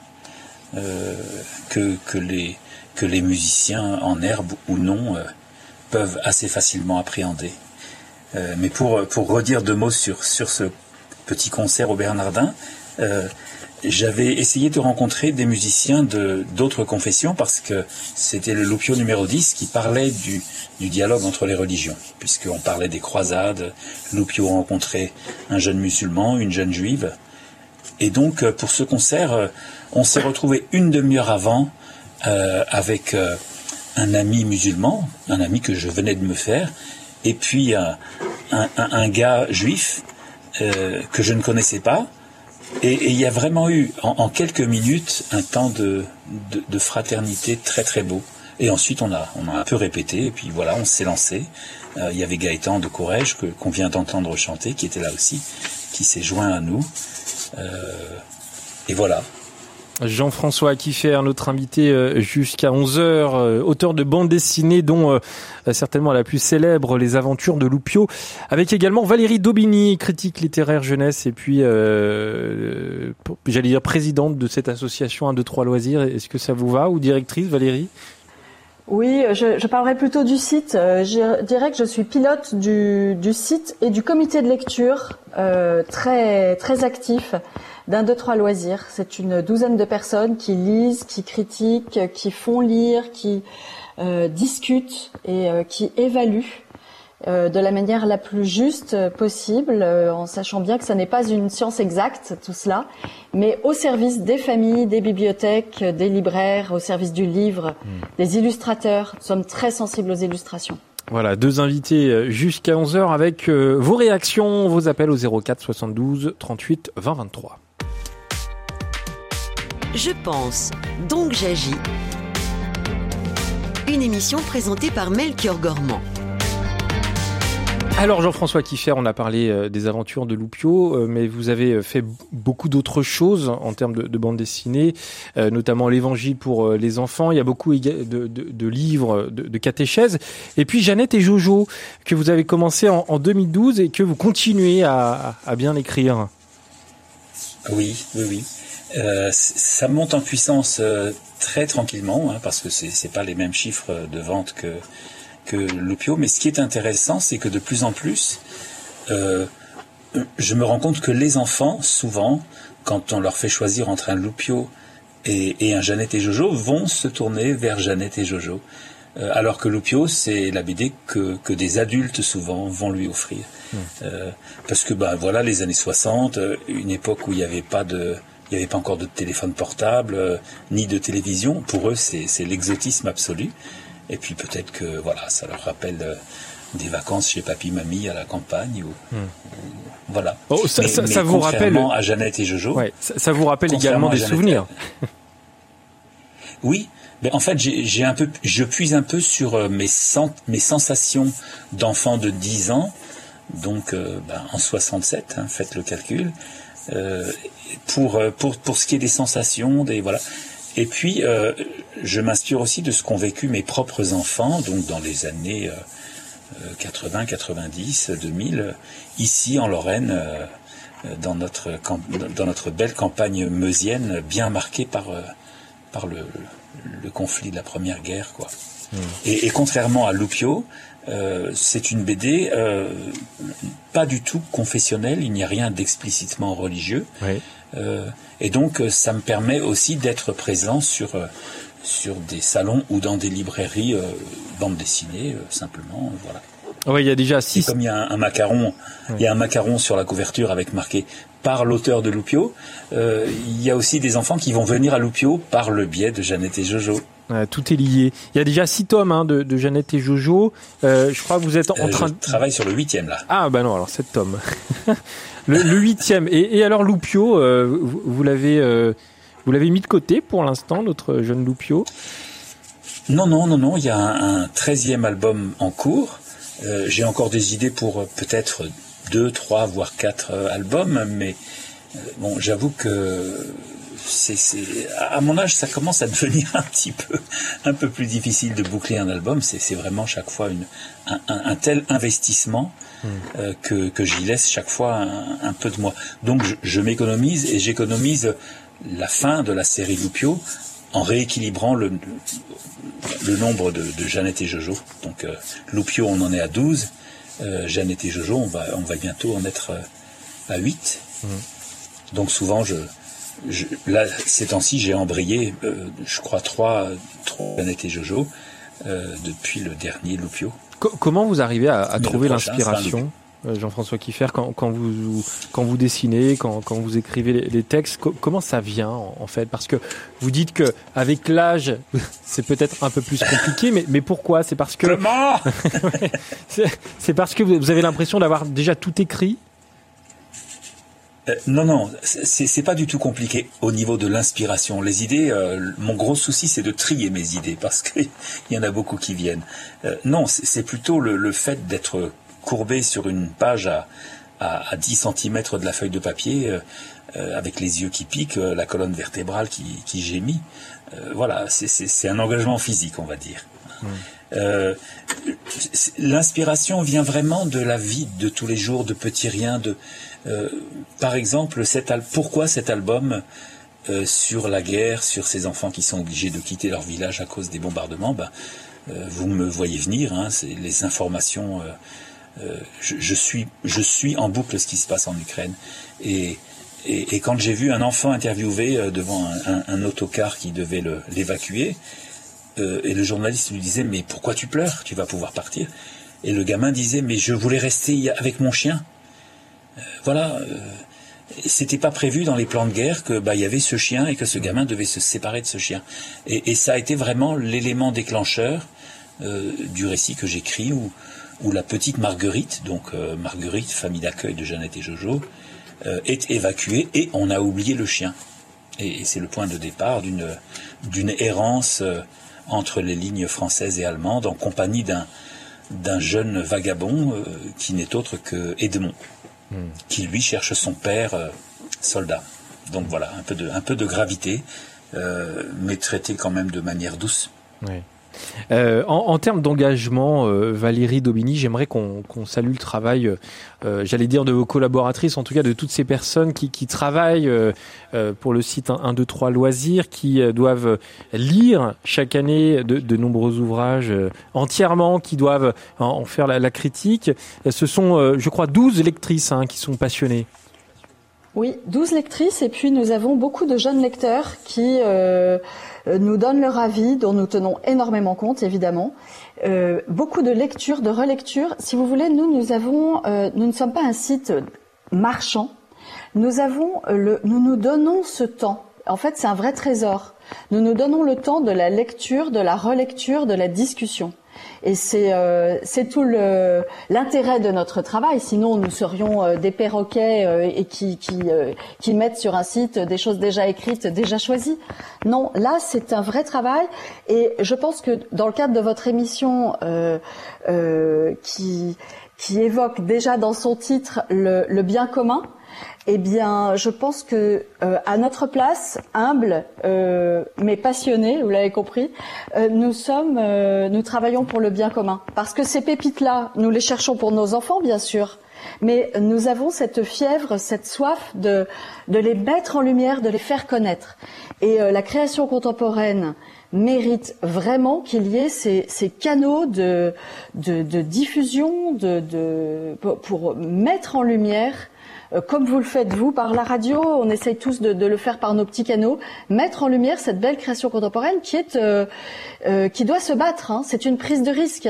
que les musiciens en herbe ou non peuvent assez facilement appréhender. Mais pour redire deux mots sur ce petit concert au Bernardin, j'avais essayé de rencontrer des musiciens d'autres confessions parce que c'était le Loupio numéro 10 qui parlait du dialogue entre les religions, puisqu'on parlait des croisades. Loupio rencontrait un jeune musulman, une jeune juive. Et donc, pour ce concert, on s'est retrouvé une demi-heure avant avec un ami musulman, un ami que je venais de me faire, et puis un gars juif que je ne connaissais pas. Et il y a vraiment eu, en quelques minutes, un temps de fraternité très très beau. Et ensuite, on a un peu répété, et puis voilà, on s'est lancé. Il y avait Gaëtan de Courrèges, qu'on vient d'entendre chanter, qui était là aussi, qui s'est joint à nous. Et voilà. Jean-François Kieffer, notre invité jusqu'à 11h, auteur de bande dessinée dont certainement la plus célèbre, Les Aventures de Loupio, avec également Valérie Daubigny, critique littéraire jeunesse et puis j'allais dire présidente de cette association 1, 2, 3 loisirs. Est-ce que ça vous va, ou directrice, Valérie? Oui, je parlerai plutôt du site. Je dirais que je suis pilote du site et du comité de lecture très très actif d'1, 2, 3 loisirs. C'est une douzaine de personnes qui lisent, qui critiquent, qui font lire, qui discutent et qui évaluent de la manière la plus juste possible, en sachant bien que ça n'est pas une science exacte, tout cela, mais au service des familles, des bibliothèques, des libraires, au service du livre, des illustrateurs. Nous sommes très sensibles aux illustrations. Voilà, deux invités jusqu'à 11h avec vos réactions, vos appels au 04 72 38 20 23. Je pense, donc j'agis. Une émission présentée par Melchior Gormand. Alors Jean-François Kieffer, on a parlé des aventures de Loupio, mais vous avez fait beaucoup d'autres choses en termes de bande dessinée, notamment l'Évangile pour les enfants. Il y a beaucoup de livres, de catéchèses. Et puis Jeannette et Jojo, que vous avez commencé en 2012 et que vous continuez à bien écrire. Oui. Ça monte en puissance très tranquillement, parce que c'est pas les mêmes chiffres de vente que Loupio, mais ce qui est intéressant, c'est que de plus en plus, je me rends compte que les enfants, souvent, quand on leur fait choisir entre un Loupio et un Jeannette et Jojo, vont se tourner vers Jeannette et Jojo, alors que Loupio, c'est la BD que des adultes, souvent, vont lui offrir. Parce que, voilà, les années 60, une époque où il n'y avait pas encore de téléphone portable, ni de télévision, pour eux, c'est l'exotisme absolu. Et puis peut-être que voilà, ça leur rappelle des vacances chez papy-mamie à la campagne. Voilà. Oh, ça vous rappelle à Jeannette et Jojo. Ouais, ça vous rappelle également des souvenirs. Oui, mais en fait, je puise un peu sur mes sensations d'enfant de 10 ans, donc en 67, faites le calcul, pour ce qui est des sensations, voilà. Et puis, je m'inspire aussi de ce qu'ont vécu mes propres enfants, donc dans les années 80, 90, 2000, ici en Lorraine, dans notre belle campagne meusienne, bien marquée par le conflit de la Première Guerre, quoi. Et contrairement à Loupio, c'est une BD pas du tout confessionnelle, il n'y a rien d'explicitement religieux. Oui. Et donc ça me permet aussi d'être présent sur des salons ou dans des librairies bande dessinée, simplement, voilà. Oui, il y a déjà 6. Comme il y a un macaron, il y a un macaron sur la couverture avec marqué par l'auteur de Loupio, il y a aussi des enfants qui vont venir à Loupio par le biais de Jeannette et Jojo. Tout est lié. Il y a déjà 6 tomes de Jeannette et Jojo. Je crois que vous êtes en train de... Je travaille sur le 8e là. Ah non, alors 7 tomes. le 8e. Et alors Loupio, vous l'avez mis de côté pour l'instant, notre jeune Loupio? Non. Il y a un 13e album en cours. J'ai encore des idées pour peut-être 2, 3, voire 4 albums, mais j'avoue que à mon âge, ça commence à devenir un peu plus difficile de boucler un album. C'est vraiment chaque fois un tel investissement que j'y laisse chaque fois un peu de moi. Donc je m'économise et j'économise la fin de la série Loupio en rééquilibrant le nombre de Jeannette et Jojo. Donc Loupio, on en est à 12. Jeannette et Jojo, on va bientôt en être à 8. Donc souvent, là, ces temps-ci, j'ai embrayé, je crois, 3 Jeannette et Jojo depuis le dernier Loupio. Comment vous arrivez à trouver l'inspiration, Jean-François Kieffer, quand vous dessinez, quand vous écrivez les textes, comment ça vient en fait? Parce que vous dites que avec l'âge, c'est peut-être un peu plus compliqué, mais pourquoi? C'est parce que comment c'est parce que vous avez l'impression d'avoir déjà tout écrit? Non, c'est pas du tout compliqué au niveau de l'inspiration. Les idées, mon gros souci, c'est de trier mes idées parce qu'il y en a beaucoup qui viennent. Non, c'est plutôt le fait d'être courbé sur une page à 10 cm de la feuille de papier, avec les yeux qui piquent, la colonne vertébrale qui gémit. Voilà, c'est un engagement physique, on va dire. L'inspiration vient vraiment de la vie de tous les jours, de petits riens, par exemple, pourquoi cet album sur la guerre, sur ces enfants qui sont obligés de quitter leur village à cause des bombardements, vous me voyez venir, c'est les informations, je suis en boucle ce qui se passe en Ukraine. Et quand j'ai vu un enfant interviewé devant un autocar qui devait l'évacuer, et le journaliste lui disait « Mais pourquoi tu pleures? Tu vas pouvoir partir. » Et le gamin disait « Mais je voulais rester avec mon chien. » Voilà, c'était pas prévu dans les plans de guerre que y avait ce chien et que ce gamin devait se séparer de ce chien. Et ça a été vraiment l'élément déclencheur du récit que j'écris où la petite Marguerite, donc Marguerite, famille d'accueil de Jeannette et Jojo, est évacuée et on a oublié le chien. Et c'est le point de départ d'une errance entre les lignes françaises et allemandes en compagnie d'un jeune vagabond qui n'est autre que Edmond, qui lui cherche son père soldat. Donc voilà, un peu de gravité, mais traité quand même de manière douce. Oui. En termes d'engagement, Valérie Daubigny, j'aimerais qu'on salue le travail, j'allais dire de vos collaboratrices, en tout cas de toutes ces personnes qui travaillent pour le site 1, 2, 3 Loisirs, qui doivent lire chaque année de nombreux ouvrages entièrement, qui doivent en faire la critique. Ce sont, je crois, 12 lectrices qui sont passionnées. Oui, 12 lectrices, et puis nous avons beaucoup de jeunes lecteurs qui nous donnent leur avis, dont nous tenons énormément compte, évidemment. Beaucoup de lectures, de relectures. Si vous voulez, nous ne sommes pas un site marchand. Nous nous donnons ce temps. En fait, c'est un vrai trésor. Nous nous donnons le temps de la lecture, de la relecture, de la discussion. Et c'est tout l'intérêt de notre travail. Sinon, nous serions des perroquets et qui mettent sur un site des choses déjà écrites, déjà choisies. Non, là, c'est un vrai travail. Et je pense que dans le cadre de votre émission, qui évoque déjà dans son titre le bien commun, eh bien, je pense que à notre place, humble mais passionnés, vous l'avez compris, nous travaillons pour le bien commun. Parce que ces pépites-là, nous les cherchons pour nos enfants, bien sûr, mais nous avons cette fièvre, cette soif de les mettre en lumière, de les faire connaître. Et la création contemporaine mérite vraiment qu'il y ait ces canaux de diffusion, pour mettre en lumière, comme vous le faites vous par la radio, on essaye tous de le faire par nos petits canaux, mettre en lumière cette belle création contemporaine qui doit se battre. C'est une prise de risque.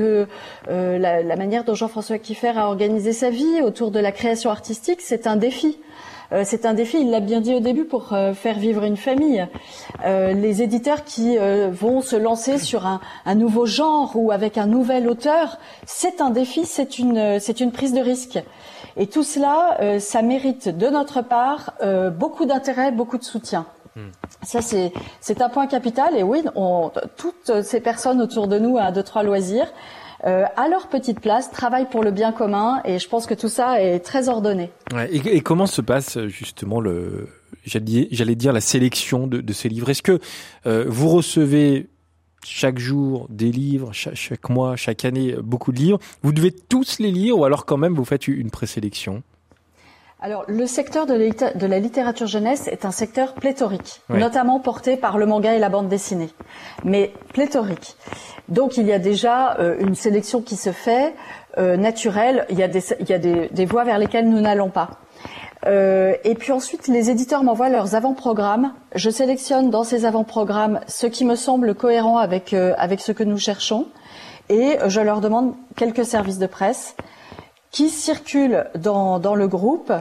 La manière dont Jean-François Kiefer a organisé sa vie autour de la création artistique, c'est un défi. C'est un défi, il l'a bien dit au début, pour faire vivre une famille. Les éditeurs qui vont se lancer sur un nouveau genre ou avec un nouvel auteur, c'est un défi, c'est une prise de risque. Et tout cela, ça mérite de notre part beaucoup d'intérêt, beaucoup de soutien. Ça, c'est un point capital. Et oui, toutes ces personnes autour de nous, 1, 2, 3 Loisirs, à leur petite place, travaillent pour le bien commun. Et je pense que tout ça est très ordonné. Ouais, et comment se passe justement j'allais dire la sélection de ces livres? Est-ce que vous recevez chaque jour des livres, chaque mois, chaque année, beaucoup de livres? Vous devez tous les lire ou alors quand même vous faites une présélection? Alors, le secteur de la littérature jeunesse est un secteur pléthorique, oui, notamment porté par le manga et la bande dessinée, mais pléthorique. Donc, il y a déjà une sélection qui se fait, naturelle. Il y a des voies vers lesquelles nous n'allons pas. Et puis ensuite, les éditeurs m'envoient leurs avant-programmes. Je sélectionne dans ces avant-programmes ce qui me semble cohérent avec ce que nous cherchons, et je leur demande quelques services de presse qui circulent dans le groupe,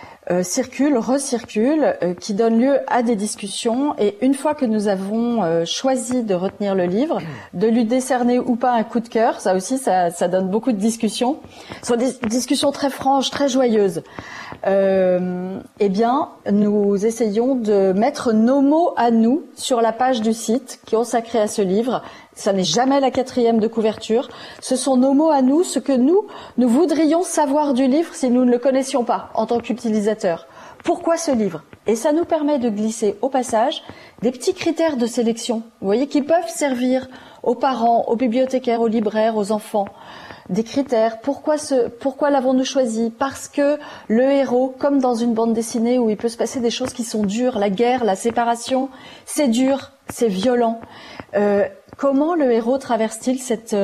recirculent, qui donnent lieu à des discussions. Et une fois que nous avons choisi de retenir le livre, de lui décerner ou pas un coup de cœur, ça aussi, ça donne beaucoup de discussions. Ce sont des discussions très franches, très joyeuses. Eh bien, nous essayons de mettre nos mots à nous sur la page du site qui est consacrée à ce livre. Ça n'est jamais la 4e de couverture. Ce sont nos mots à nous, ce que nous voudrions savoir du livre si nous ne le connaissions pas en tant qu'utilisateurs. Pourquoi ce livre? Et ça nous permet de glisser au passage des petits critères de sélection, vous voyez, qui peuvent servir aux parents, aux bibliothécaires, aux libraires, aux enfants. Des critères. Pourquoi l'avons-nous choisi? Parce que le héros, comme dans une bande dessinée où il peut se passer des choses qui sont dures, la guerre, la séparation, c'est dur, c'est violent. Comment le héros traverse-t-il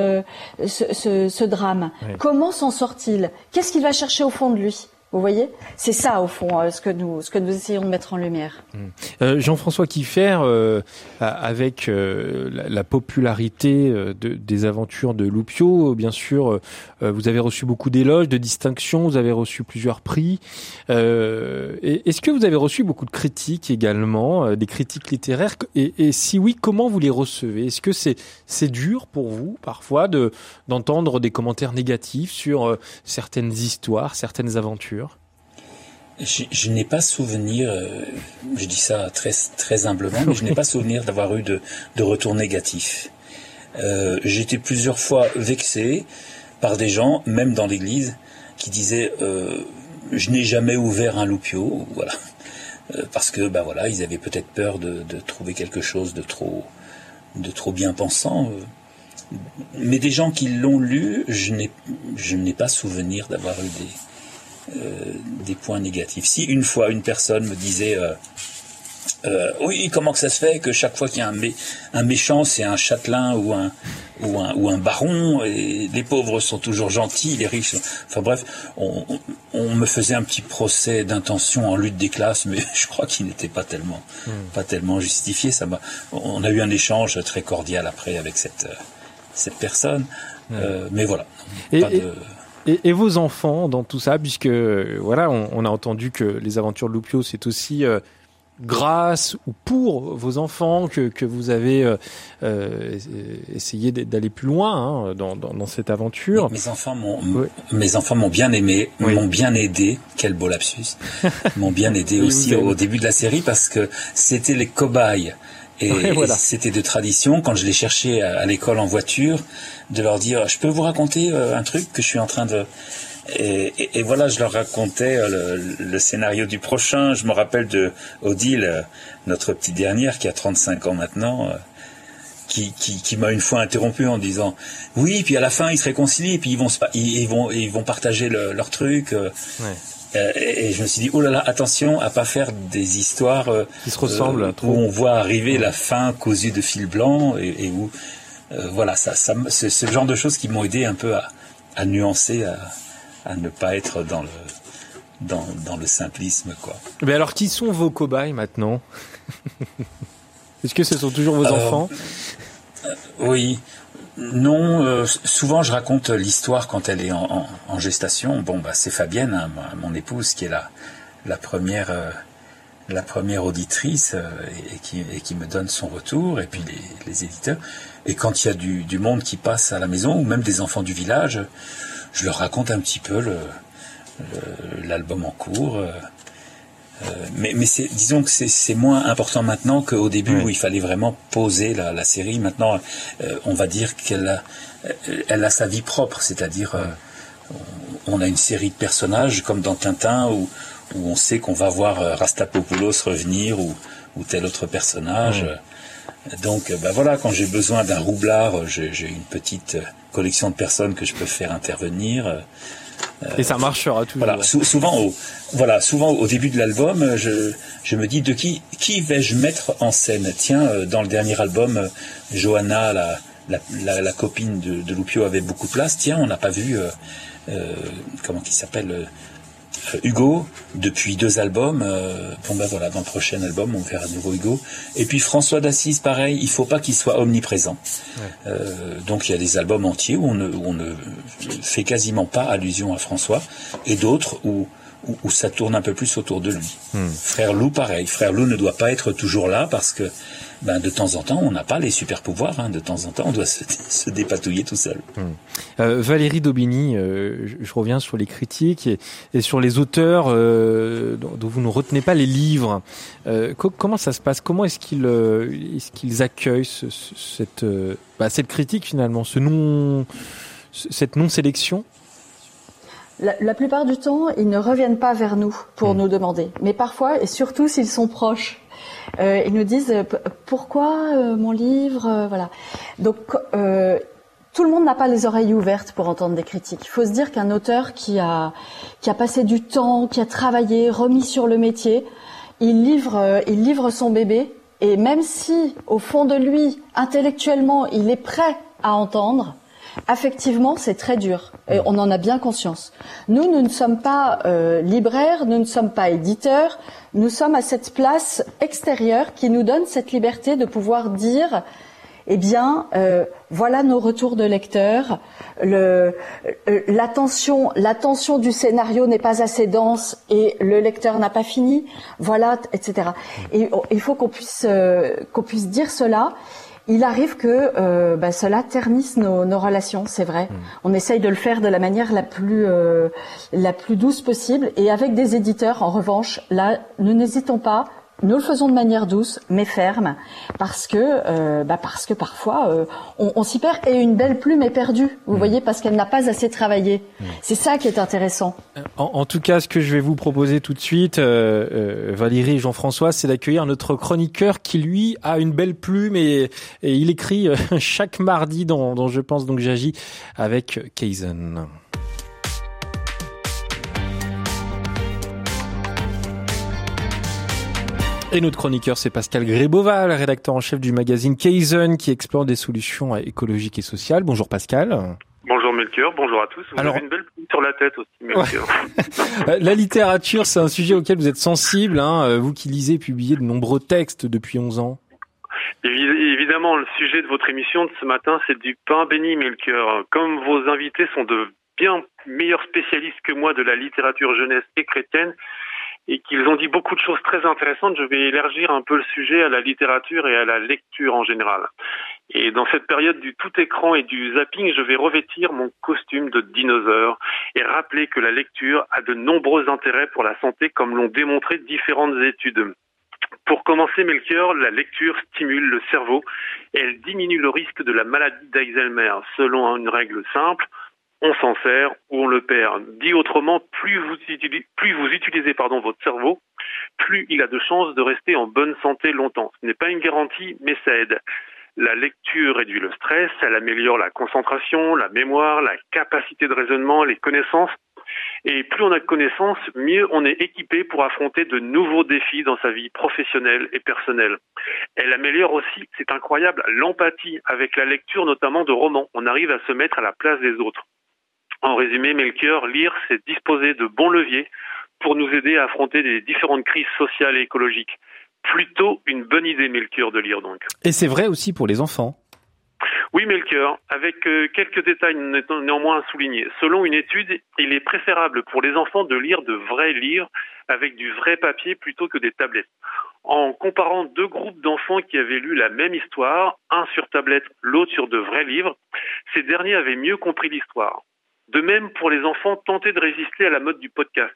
ce drame? Oui. Comment s'en sort-il? Qu'est-ce qu'il va chercher au fond de lui? Vous voyez, c'est ça au fond ce que nous essayons de mettre en lumière. Jean-François Kiefer, avec la popularité des aventures de Loupio, bien sûr, vous avez reçu beaucoup d'éloges, de distinctions, vous avez reçu plusieurs prix. Est-ce que vous avez reçu beaucoup de critiques également, des critiques littéraires? Et si oui, comment vous les recevez? Est-ce que c'est dur pour vous parfois d'entendre des commentaires négatifs sur certaines histoires, certaines aventures? Je n'ai pas souvenir, je dis ça très, très humblement, mais je n'ai pas souvenir d'avoir eu de retour négatif. J'ai été plusieurs fois vexé par des gens, même dans l'église, qui disaient je n'ai jamais ouvert un loupio, voilà, parce que voilà, ils avaient peut-être peur de trouver quelque chose de trop bien pensant. Mais des gens qui l'ont lu, je n'ai pas souvenir d'avoir eu des points négatifs. Si une fois une personne me disait oui, comment que ça se fait que chaque fois qu'il y a un méchant, c'est un châtelain ou un baron, et les pauvres sont toujours gentils, les riches... Enfin bref, on me faisait un petit procès d'intention en lutte des classes, mais je crois qu'il n'était pas tellement justifié. On a eu un échange très cordial après avec cette personne, mais voilà. Et vos enfants dans tout ça, puisque voilà, on a entendu que les aventures de Loupio, c'est aussi... grâce ou pour vos enfants que vous avez essayé d'aller plus loin dans cette aventure. Mes enfants m'ont bien aimé, m'ont bien aidé, quel beau lapsus, m'ont bien aidé aussi au début de la série, parce que c'était les cobayes. Et c'était de tradition, quand je les cherchais à l'école en voiture, de leur dire je peux vous raconter un truc que je suis en train de... Et voilà, je leur racontais le scénario du prochain. Je me rappelle de Odile, notre petite dernière, qui a 35 ans maintenant, qui m'a une fois interrompu en disant oui, puis à la fin ils se réconcilient, et puis ils vont partager leur truc. Et je me suis dit oh là là, attention à pas faire des histoires qui se ressemblent, où on voit arriver la fin cousue de fil blanc, et où voilà, c'est ce genre de choses qui m'ont aidé un peu à nuancer, à ne pas être dans le simplisme, quoi. Mais alors, qui sont vos cobayes maintenant? Est-ce que ce sont toujours vos enfants? Oui. Non, souvent je raconte l'histoire quand elle est en gestation. Bon, c'est Fabienne, mon épouse, qui est la première auditrice, et qui me donne son retour, et puis les éditeurs. Et quand il y a du monde qui passe à la maison, ou même des enfants du village, je leur raconte un petit peu l'album en cours. Mais disons que c'est moins important maintenant qu'au début, où il fallait vraiment poser la série. Maintenant, on va dire qu'elle a sa vie propre, c'est-à-dire on a une série de personnages comme dans Tintin où on sait qu'on va voir Rastapopoulos revenir ou tel autre personnage. Donc voilà, quand j'ai besoin d'un roublard, j'ai une petite collection de personnes que je peux faire intervenir. Et ça marchera toujours. Voilà, souvent au début de l'album, je me dis de qui vais-je mettre en scène. Tiens, dans le dernier album, Johanna, la copine de Loupio, avait beaucoup de place. Tiens, on n'a pas vu comment il s'appelle, Hugo, depuis 2 albums. Voilà, dans le prochain album, on verra de nouveau Hugo. Et puis François d'Assise, pareil, il faut pas qu'il soit omniprésent. Donc il y a des albums entiers où on ne fait quasiment pas allusion à François, et d'autres où ça tourne un peu plus autour de lui. Frère Lou, pareil. Frère Lou ne doit pas être toujours là, parce que de temps en temps, on n'a pas les super pouvoirs. De temps en temps, on doit se dépatouiller tout seul. Valérie Daubigny, je reviens sur les critiques et sur les auteurs dont vous ne retenez pas les livres. Comment ça se passe? Comment est-ce qu'ils accueillent cette critique, finalement, cette non-sélection? La plupart du temps, ils ne reviennent pas vers nous pour nous demander. Mais parfois, et surtout s'ils sont proches, ils nous disent pourquoi mon livre, voilà. Donc tout le monde n'a pas les oreilles ouvertes pour entendre des critiques. Il faut se dire qu'un auteur qui a passé du temps, qui a travaillé, remis sur le métier, il livre son bébé, et même si au fond de lui, intellectuellement, il est prêt à entendre, affectivement, c'est très dur. Et on en a bien conscience. Nous ne sommes pas libraires, nous ne sommes pas éditeurs. Nous sommes à cette place extérieure qui nous donne cette liberté de pouvoir dire, voilà nos retours de lecteurs. L'attention du scénario n'est pas assez dense et le lecteur n'a pas fini. Voilà, etc. Et il faut qu'on puisse dire cela. Il arrive que cela ternisse nos relations, c'est vrai. On essaye de le faire de la manière la plus douce possible. Et avec des éditeurs, en revanche, là, nous n'hésitons pas Nous le faisons de manière douce, mais ferme, parce que parfois on s'y perd et une belle plume est perdue. Vous voyez, parce qu'elle n'a pas assez travaillé. C'est ça qui est intéressant. En tout cas, ce que je vais vous proposer tout de suite, Valérie et Jean-François, c'est d'accueillir notre chroniqueur qui lui a une belle plume et il écrit chaque mardi dans Je pense donc j'agis avec Kaizen. Et notre chroniqueur, c'est Pascal Gréboval, rédacteur en chef du magazine Kaizen, qui explore des solutions écologiques et sociales. Bonjour Pascal. Bonjour Melchior, bonjour à tous. Vous avez une belle plume sur la tête aussi, Melchior. Ouais. La littérature, c'est un sujet auquel vous êtes sensible, hein, vous qui lisez et publiez de nombreux textes depuis 11 ans. Évidemment, le sujet de votre émission de ce matin, c'est du pain béni, Melchior. Comme vos invités sont de bien meilleurs spécialistes que moi de la littérature jeunesse et chrétienne, et qu'ils ont dit beaucoup de choses très intéressantes, je vais élargir un peu le sujet à la littérature et à la lecture en général. Et dans cette période du tout écran et du zapping, je vais revêtir mon costume de dinosaure et rappeler que la lecture a de nombreux intérêts pour la santé, comme l'ont démontré différentes études. Pour commencer, Melchior, la lecture stimule le cerveau et elle diminue le risque de la maladie d'Alzheimer, selon une règle simple. On s'en sert ou on le perd. Dit autrement, plus vous utilisez votre cerveau, plus il a de chances de rester en bonne santé longtemps. Ce n'est pas une garantie, mais ça aide. La lecture réduit le stress, elle améliore la concentration, la mémoire, la capacité de raisonnement, les connaissances. Et plus on a de connaissances, mieux on est équipé pour affronter de nouveaux défis dans sa vie professionnelle et personnelle. Elle améliore aussi, c'est incroyable, l'empathie avec la lecture notamment de romans. On arrive à se mettre à la place des autres. En résumé, Melchior, lire, c'est disposer de bons leviers pour nous aider à affronter les différentes crises sociales et écologiques. Plutôt une bonne idée, Melchior, de lire donc. Et c'est vrai aussi pour les enfants. Oui, Melchior, avec quelques détails néanmoins à souligner. Selon une étude, il est préférable pour les enfants de lire de vrais livres avec du vrai papier plutôt que des tablettes. En comparant deux groupes d'enfants qui avaient lu la même histoire, un sur tablette, l'autre sur de vrais livres, ces derniers avaient mieux compris l'histoire. De même pour les enfants, tenter de résister à la mode du podcast.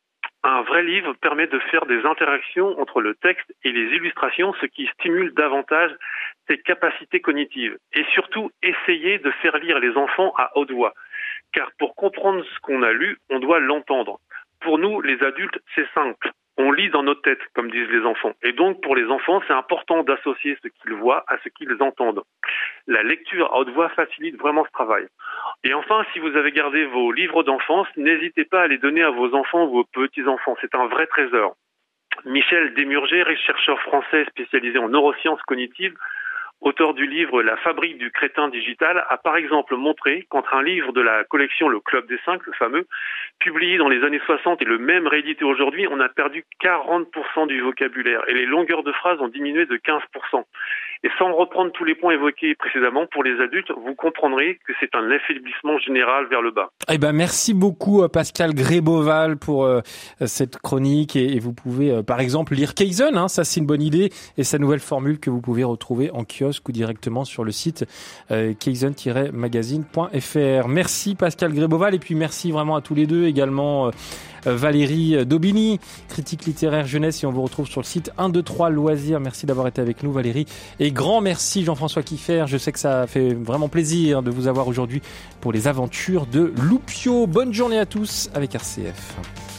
Un vrai livre permet de faire des interactions entre le texte et les illustrations, ce qui stimule davantage ses capacités cognitives. Et surtout, essayer de faire lire les enfants à haute voix. Car pour comprendre ce qu'on a lu, on doit l'entendre. Pour nous, les adultes, c'est simple. On lit dans notre tête, comme disent les enfants. Et donc, pour les enfants, c'est important d'associer ce qu'ils voient à ce qu'ils entendent. La lecture à haute voix facilite vraiment ce travail. Et enfin, si vous avez gardé vos livres d'enfance, n'hésitez pas à les donner à vos enfants ou vos petits-enfants. C'est un vrai trésor. Michel Desmurger, chercheur français spécialisé en neurosciences cognitives, auteur du livre La fabrique du crétin digital, a par exemple montré qu'entre un livre de la collection Le Club des 5, le fameux, publié dans les années 60 et le même réédité aujourd'hui, on a perdu 40% du vocabulaire et les longueurs de phrases ont diminué de 15%. Et sans reprendre tous les points évoqués précédemment, pour les adultes, vous comprendrez que c'est un affaiblissement général vers le bas. Eh ben, merci beaucoup Pascal Gréboval pour cette chronique et vous pouvez par exemple lire Kaizen, hein, ça c'est une bonne idée, et sa nouvelle formule que vous pouvez retrouver en kiosque ou directement sur le site kaizen-magazine.fr. Merci Pascal Gréboval et puis merci vraiment à tous les deux, également Valérie Daubigny, critique littéraire jeunesse, et on vous retrouve sur le site 123 Loisirs. Merci d'avoir été avec nous Valérie, et grand merci Jean-François Kieffer, je sais que ça fait vraiment plaisir de vous avoir aujourd'hui pour les aventures de Loupio. Bonne journée à tous avec RCF.